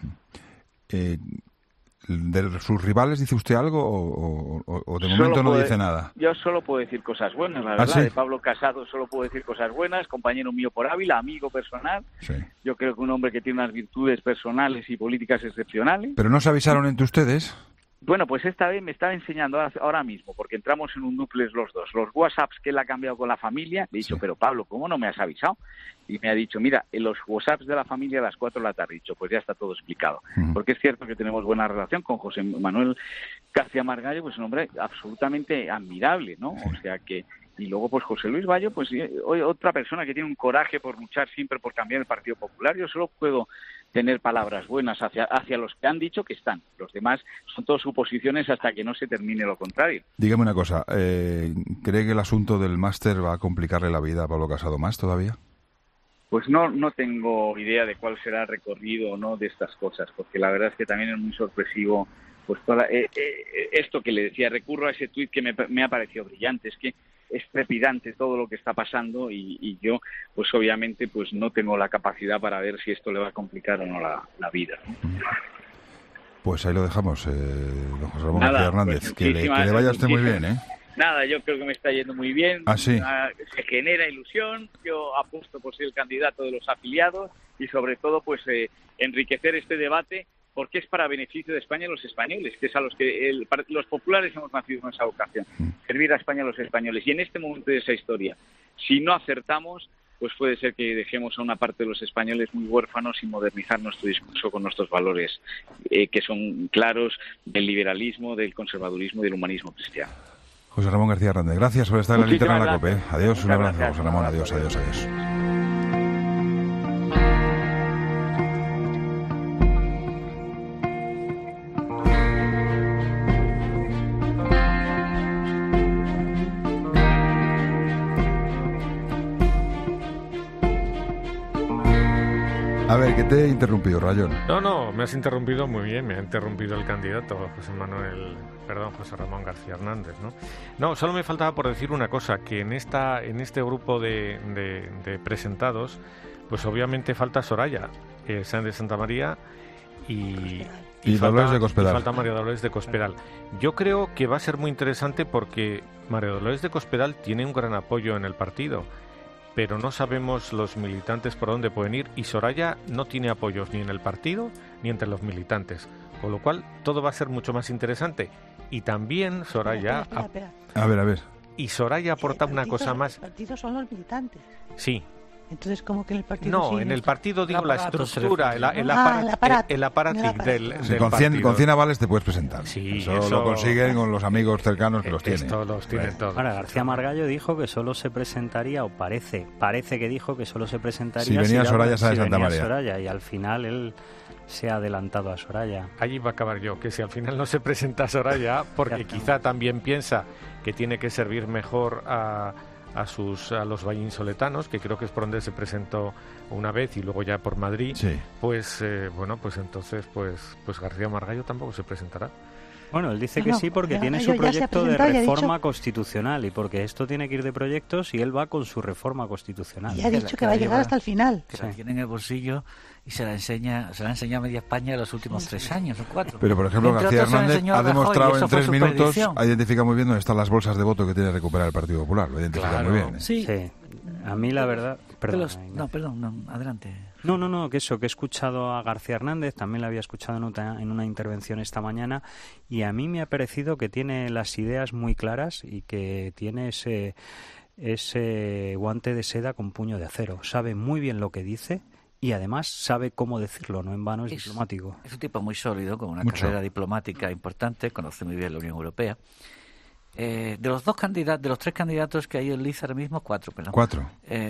S1: ¿De sus rivales dice usted algo o de momento no dice nada?
S6: Yo solo puedo decir cosas buenas, la verdad. ¿Sí? De Pablo Casado solo puedo decir cosas buenas, compañero mío por Ávila, amigo personal. Sí. Yo creo que un hombre que tiene unas virtudes personales y políticas excepcionales.
S1: ¿Pero no se avisaron entre ustedes?
S6: Bueno, pues esta vez me estaba enseñando ahora mismo, porque entramos en un duplex los dos. Los WhatsApps que él ha cambiado con la familia, le he dicho, pero Pablo, ¿cómo no me has avisado? Y me ha dicho, mira, en los WhatsApps de la familia a las 4 de la tarde. He dicho, pues ya está todo explicado. Porque es cierto que tenemos buena relación con José Manuel García Margallo, pues un hombre absolutamente admirable, ¿no? O sea que... Y luego, pues José Luis Bayo, pues otra persona que tiene un coraje por luchar siempre por cambiar el Partido Popular. Yo solo puedo tener palabras buenas hacia los que han dicho que están. Los demás son todas suposiciones hasta que no se termine lo contrario.
S1: Dígame una cosa, ¿cree que el asunto del máster va a complicarle la vida a Pablo Casado más todavía?
S6: Pues no tengo idea de cuál será el recorrido o no de estas cosas, porque la verdad es que también es muy sorpresivo. Pues esto que le decía, recurro a ese tuit que me ha parecido brillante, es que es trepidante todo lo que está pasando y yo, pues obviamente, pues no tengo la capacidad para ver si esto le va a complicar o no la vida, ¿no?
S1: Pues ahí lo dejamos, don José Ramón García Hernández. Pues, que le vaya a usted muy bien, ¿eh?
S6: Nada, yo creo que me está yendo muy bien.
S1: ¿Ah, sí?
S6: Se genera ilusión. Yo apuesto por ser el candidato de los afiliados y sobre todo, pues enriquecer este debate porque es para beneficio de España y los españoles, que es a los que los populares hemos nacido con esa vocación, servir a España y a los españoles. Y en este momento de esa historia, si no acertamos, pues puede ser que dejemos a una parte de los españoles muy huérfanos y modernizar nuestro discurso con nuestros valores, que son claros, del liberalismo, del conservadurismo y del humanismo cristiano.
S1: José Ramón García Hernández, gracias por estar en la linterna de la COPE. Adiós, un abrazo,
S6: gracias.
S1: José Ramón, adiós. A ver, que te he interrumpido, Rayón.
S22: No, me has interrumpido muy bien, me ha interrumpido el candidato José Ramón García Hernández, ¿no? No, solo me faltaba por decir una cosa, que en este grupo de presentados, pues obviamente falta Soraya Sáenz de Santamaría y
S1: Dolores de Cospedal.
S22: Y falta María Dolores de Cospedal. Yo creo que va a ser muy interesante porque María Dolores de Cospedal tiene un gran apoyo en el partido, pero no sabemos los militantes por dónde pueden ir, y Soraya no tiene apoyos ni en el partido ni entre los militantes, con lo cual todo va a ser mucho más interesante. Y también Soraya...
S21: Espera.
S1: A ver.
S22: Y Soraya aporta una cosa más...
S21: El partido son los militantes.
S22: Sí.
S21: Entonces, ¿cómo que en el partido?
S22: No, en el partido digo la estructura, el aparato del partido.
S1: Con 100 avales te puedes presentar.
S22: Sí,
S1: eso lo consiguen con los amigos cercanos que los tienen.
S22: Esto los tienen todos.
S23: Ahora, García Margallo dijo que solo se presentaría, o parece que dijo que solo se presentaría
S1: si venía Soraya Sáenz de Santamaría.
S23: Soraya, y al final él se ha adelantado a Soraya.
S22: Allí va a acabar yo, que si al final no se presenta Soraya, porque quizá también piensa que tiene que servir mejor a los vallisoletanos, que creo que es por donde se presentó una vez y luego ya por Madrid,
S1: sí.
S22: Pues entonces García Margallo tampoco se presentará.
S23: Bueno, él dice que sí porque tiene su proyecto de reforma constitucional, y porque esto tiene que ir de proyectos y él va con su reforma constitucional.
S21: Y ha dicho que va a llegar hasta el final.
S4: Que la tiene en el bolsillo y se la ha enseñado a media España en los últimos 3 años o 4.
S1: Pero, por ejemplo, García Hernández ha demostrado en 3 minutos, ha identificado muy bien dónde están las bolsas de voto que tiene que recuperar el Partido Popular. Lo identifica muy bien.
S23: Sí. A mí la verdad...
S4: Perdón, adelante.
S23: No, que he escuchado a García Hernández, también la había escuchado en una intervención esta mañana, y a mí me ha parecido que tiene las ideas muy claras y que tiene ese guante de seda con puño de acero. Sabe muy bien lo que dice y además sabe cómo decirlo, no en vano es diplomático.
S4: Es un tipo muy sólido, con una carrera diplomática importante, conoce muy bien la Unión Europea. De los 3 candidatos que hay en liza ahora mismo, 4.
S1: 4.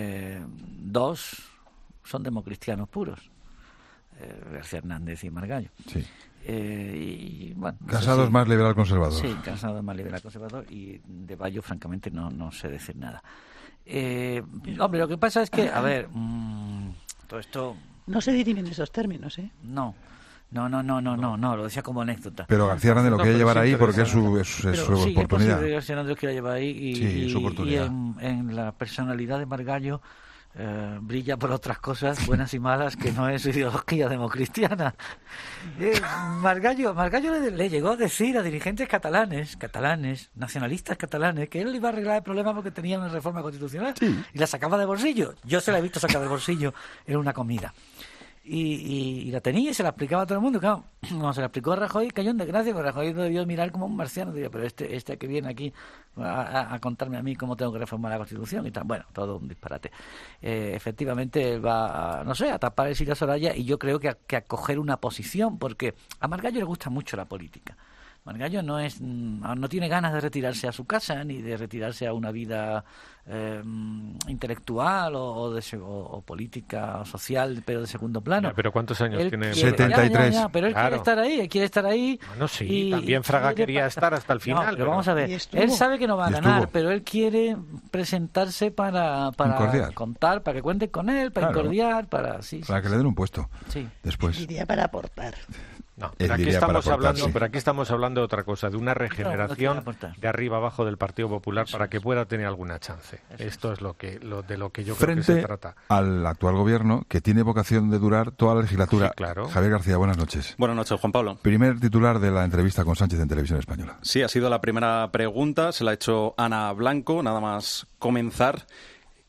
S4: 2 son democristianos puros, García Hernández y Margallo.
S1: Sí.
S4: Y, bueno,
S1: Casado es más liberal conservador.
S4: Sí, Casado es más liberal conservador, y de Bayo, francamente, no sé decir nada. Hombre, lo que pasa es que, a ver, todo esto...
S21: No se dirimen esos términos, ¿eh?
S4: No, lo decía como anécdota.
S1: Pero García Hernández lo quiere llevar ahí porque es su oportunidad.
S4: Sí, García Hernández lo quiere llevar ahí y,
S1: su oportunidad.
S4: Y en la personalidad de Margallo brilla por otras cosas buenas y malas que no es su ideología democristiana. Margallo le llegó a decir a dirigentes catalanes, nacionalistas catalanes, que él le iba a arreglar el problema porque tenía una reforma constitucional y la sacaba de bolsillo. Yo se la he visto sacar de bolsillo en una comida. Y la tenía y se la explicaba a todo el mundo. Claro, cuando se la explicó a Rajoy, cayó en desgracia, porque Rajoy lo debió mirar como un marciano. Diría, pero este que viene aquí a contarme a mí cómo tengo que reformar la Constitución y tal. Bueno, todo un disparate. Efectivamente, él va a tapar el sitio a Soraya, y yo creo que a coger una posición, porque a Margallo le gusta mucho la política. Margallo no tiene ganas de retirarse a su casa, ni de retirarse a una vida intelectual o política o social, pero de segundo plano.
S22: Pero ¿cuántos años tiene?
S1: 73.
S4: Pero él quiere estar ahí.
S22: Bueno, sí, también Fraga quería estar hasta el final.
S4: Pero vamos a ver, él sabe que no va a ganar, pero él quiere presentarse para contar, para que cuenten con él, para incordiar, para que
S1: le den un puesto.
S4: Sí.
S1: Después.
S21: Diría para aportar.
S22: No, pero aquí estamos hablando de otra cosa, de una regeneración de arriba abajo del Partido Popular para que pueda tener alguna chance. Esto es de lo que yo creo que se trata.
S1: Al actual gobierno, que tiene vocación de durar toda la legislatura.
S22: Sí, claro.
S1: Javier García, buenas noches.
S7: Buenas noches, Juan Pablo.
S1: Primer titular de la entrevista con Sánchez en Televisión Española.
S7: Sí, ha sido la primera pregunta, se la ha hecho Ana Blanco, nada más comenzar.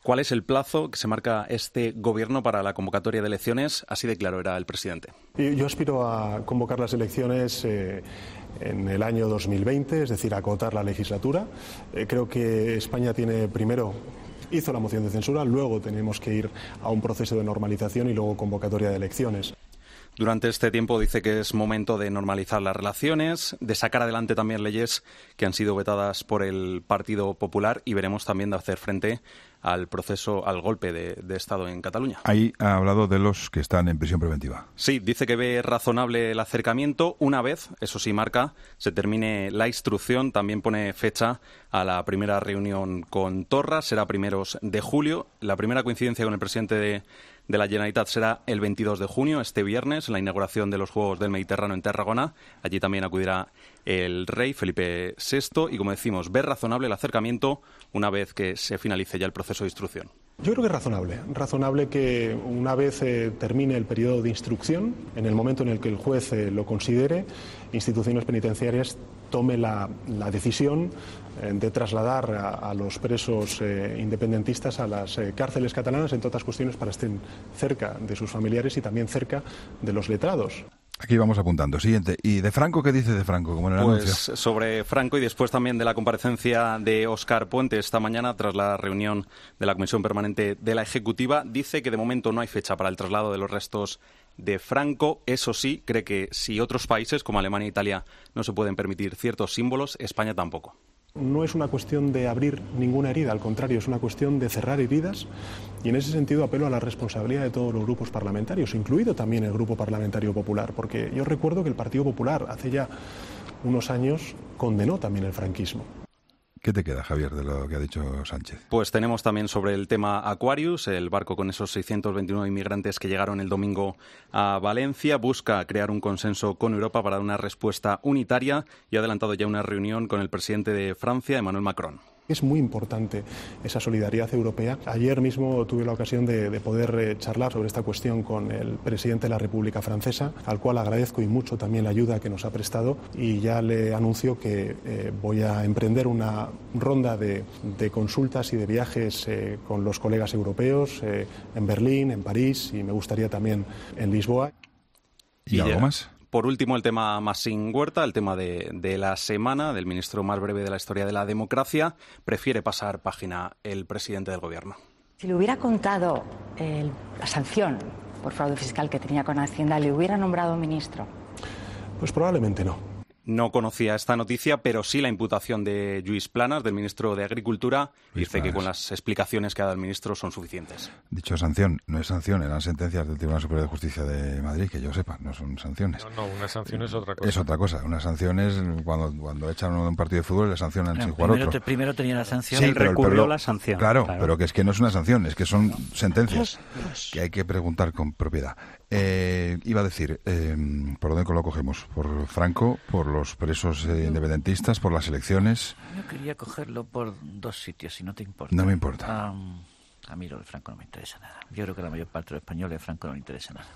S7: ¿Cuál es el plazo que se marca este gobierno para la convocatoria de elecciones? Así de claro era el presidente.
S8: Yo aspiro a convocar las elecciones en el año 2020, es decir, acotar la legislatura. Creo que España hizo la moción de censura, luego tenemos que ir a un proceso de normalización y luego convocatoria de elecciones.
S7: Durante este tiempo dice que es momento de normalizar las relaciones, de sacar adelante también leyes que han sido vetadas por el Partido Popular y veremos también de hacer frente al golpe de Estado en Cataluña.
S1: Ahí ha hablado de los que están en prisión preventiva.
S7: Sí, dice que ve razonable el acercamiento una vez, eso sí marca, se termine la instrucción. También pone fecha a la primera reunión con Torra, será primeros de julio. La primera coincidencia con el presidente de la Generalitat será el 22 de junio, este viernes, en la inauguración de los Juegos del Mediterráneo en Tarragona. Allí también acudirá el rey Felipe VI y, como decimos, ver razonable el acercamiento una vez que se finalice ya el proceso de instrucción.
S8: Yo creo que es razonable que una vez termine el periodo de instrucción, en el momento en el que el juez lo considere, instituciones penitenciarias tome la decisión de trasladar a los presos independentistas a las cárceles catalanas, entre otras cuestiones, para que estén cerca de sus familiares y también cerca de los letrados.
S1: Aquí vamos apuntando. Siguiente. ¿Y de Franco qué dice de Franco? Como en el anuncio.
S7: Sobre Franco y después también de la comparecencia de Óscar Puente esta mañana tras la reunión de la Comisión Permanente de la Ejecutiva, dice que de momento no hay fecha para el traslado de los restos de Franco. Eso sí, cree que si otros países como Alemania e Italia no se pueden permitir ciertos símbolos, España tampoco.
S8: No es una cuestión de abrir ninguna herida, al contrario, es una cuestión de cerrar heridas y en ese sentido apelo a la responsabilidad de todos los grupos parlamentarios, incluido también el Grupo Parlamentario Popular, porque yo recuerdo que el Partido Popular hace ya unos años condenó también el franquismo.
S1: ¿Qué te queda, Javier, de lo que ha dicho Sánchez?
S7: Pues tenemos también sobre el tema Aquarius, el barco con esos 629 inmigrantes que llegaron el domingo a Valencia. Busca crear un consenso con Europa para dar una respuesta unitaria y ha adelantado ya una reunión con el presidente de Francia, Emmanuel Macron.
S8: Es muy importante esa solidaridad europea. Ayer mismo tuve la ocasión de poder charlar sobre esta cuestión con el presidente de la República Francesa, al cual agradezco y mucho también la ayuda que nos ha prestado, y ya le anuncio que voy a emprender una ronda de consultas y de viajes con los colegas europeos en Berlín, en París y me gustaría también en Lisboa.
S1: ¿Y algo más?
S7: Por último, el tema Massin Huerta, el tema de la semana, del ministro más breve de la historia de la democracia. Prefiere pasar página el presidente del gobierno.
S9: Si le hubiera contado la sanción por fraude fiscal que tenía con Hacienda, ¿le hubiera nombrado ministro?
S8: Pues probablemente no.
S7: No conocía esta noticia, pero sí la imputación de Lluís Planas, del ministro de Agricultura. Dice que con las explicaciones que ha dado el ministro son suficientes.
S1: Dicho sanción, no es sanción, eran sentencias del Tribunal Superior de Justicia de Madrid, que yo sepa, no son sanciones.
S22: No, una sanción es otra cosa.
S1: Es otra cosa. Una sanción es cuando echan a un partido de fútbol le sancionan sin jugar otro.
S4: Primero tenía la sanción.
S1: Sí,
S23: él recurrió la sanción.
S1: Claro, pero que es que no es una sanción, es que son sentencias que hay que preguntar con propiedad. Iba a decir, ¿por dónde lo cogemos? ¿Por Franco? ¿Por los presos independentistas? ¿Por las elecciones?
S4: Yo quería cogerlo por dos sitios, si no te importa.
S1: No me importa.
S4: A mí lo de Franco no me interesa nada. Yo creo que la mayor parte de los españoles de Franco no le interesa nada.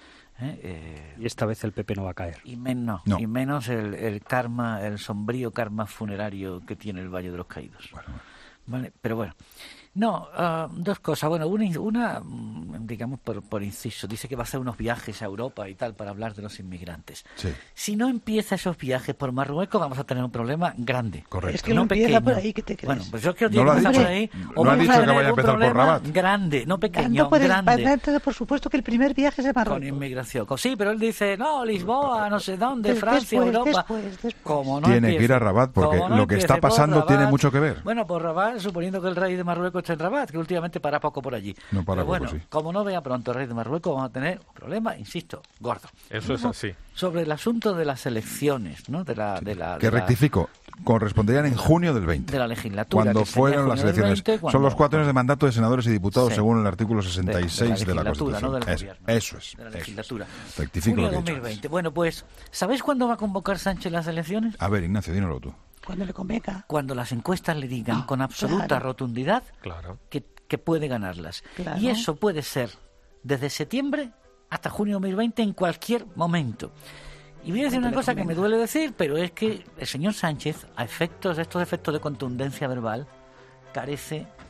S23: Y esta vez el PP no va a caer.
S4: Y menos el karma, el sombrío karma funerario que tiene el Valle de los Caídos. Vale, pero bueno. No, dos cosas. Bueno, una digamos, por inciso, dice que va a hacer unos viajes a Europa y tal para hablar de los inmigrantes.
S1: Sí.
S4: Si no empieza esos viajes por Marruecos, vamos a tener un problema grande.
S1: Correcto.
S21: Es que no empieza por ahí, ¿qué te crees?
S4: Bueno, pues yo creo que tiene que empezar por ahí.
S1: No ha dicho que vaya a empezar por Rabat.
S4: Grande, no pequeño, grande.
S21: Por supuesto que el primer viaje es de Marruecos.
S4: Con inmigración. Sí, pero él dice, no, Lisboa, no sé dónde, Francia, Europa.
S21: Después.
S4: Como no
S1: tiene que ir a Rabat, porque lo que está pasando tiene mucho que ver.
S4: Bueno, por Rabat, suponiendo que el rey de Marruecos esté en Rabat, que últimamente para poco por allí.
S1: No para
S4: Pero
S1: poco, sí.
S4: Como no vea pronto el rey de Marruecos, vamos a tener un problema, insisto, gordo.
S22: Eso es así.
S4: Sobre el asunto de las elecciones, ¿no?
S1: Que rectifico, corresponderían en junio del 20.
S4: De la legislatura.
S1: Cuando fueron las elecciones.
S4: 20,
S1: Son los 4 años de mandato de senadores y diputados,
S4: sí,
S1: según el artículo 66 de la Constitución.
S4: No del gobierno,
S1: eso es.
S4: De la legislatura.
S1: Rectifico
S4: junio
S1: lo que he dicho
S4: 2020.
S1: antes.
S4: Bueno, pues, ¿sabéis cuándo va a convocar Sánchez las elecciones?
S1: A ver, Ignacio, dínoslo tú.
S21: Cuando le convenga.
S4: Cuando las encuestas le digan con absoluta rotundidad que puede ganarlas.
S21: Claro.
S4: Y eso puede ser desde septiembre hasta junio de 2020 en cualquier momento. Y voy a decir una cosa que me duele decir, pero es que el señor Sánchez, a estos efectos de contundencia verbal, carece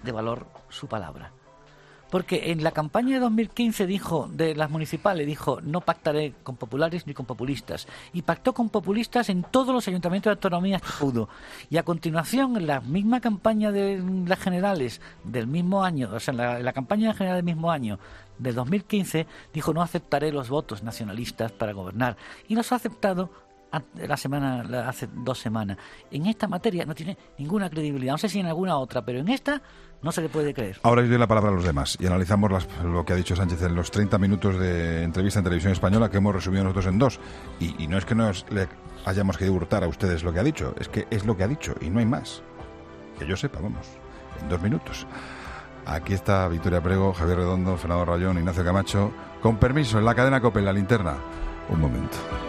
S4: de valor su palabra. Porque en la campaña de 2015 dijo, de las municipales, dijo, no pactaré con populares ni con populistas. Y pactó con populistas en todos los ayuntamientos de autonomías que pudo. Y a continuación, en la misma campaña de las generales del mismo año, o sea, en la campaña general del mismo año, de 2015, dijo, no aceptaré los votos nacionalistas para gobernar. Y los ha aceptado hace 2 semanas. En esta materia no tiene ninguna credibilidad. No sé si en alguna otra, pero en esta no se le puede creer.
S1: Ahora os doy la palabra a los demás y analizamos lo que ha dicho Sánchez en los 30 minutos de entrevista en Televisión Española, que hemos resumido nosotros en 2. Y no es que le hayamos querido hurtar a ustedes lo que ha dicho, es que es lo que ha dicho y no hay más. Que yo sepa, vamos, en 2 minutos. Aquí está Victoria Prego, Javier Redondo, Fernando Rayón, Ignacio Camacho. Con permiso, en la cadena COPE, en la linterna. Un momento.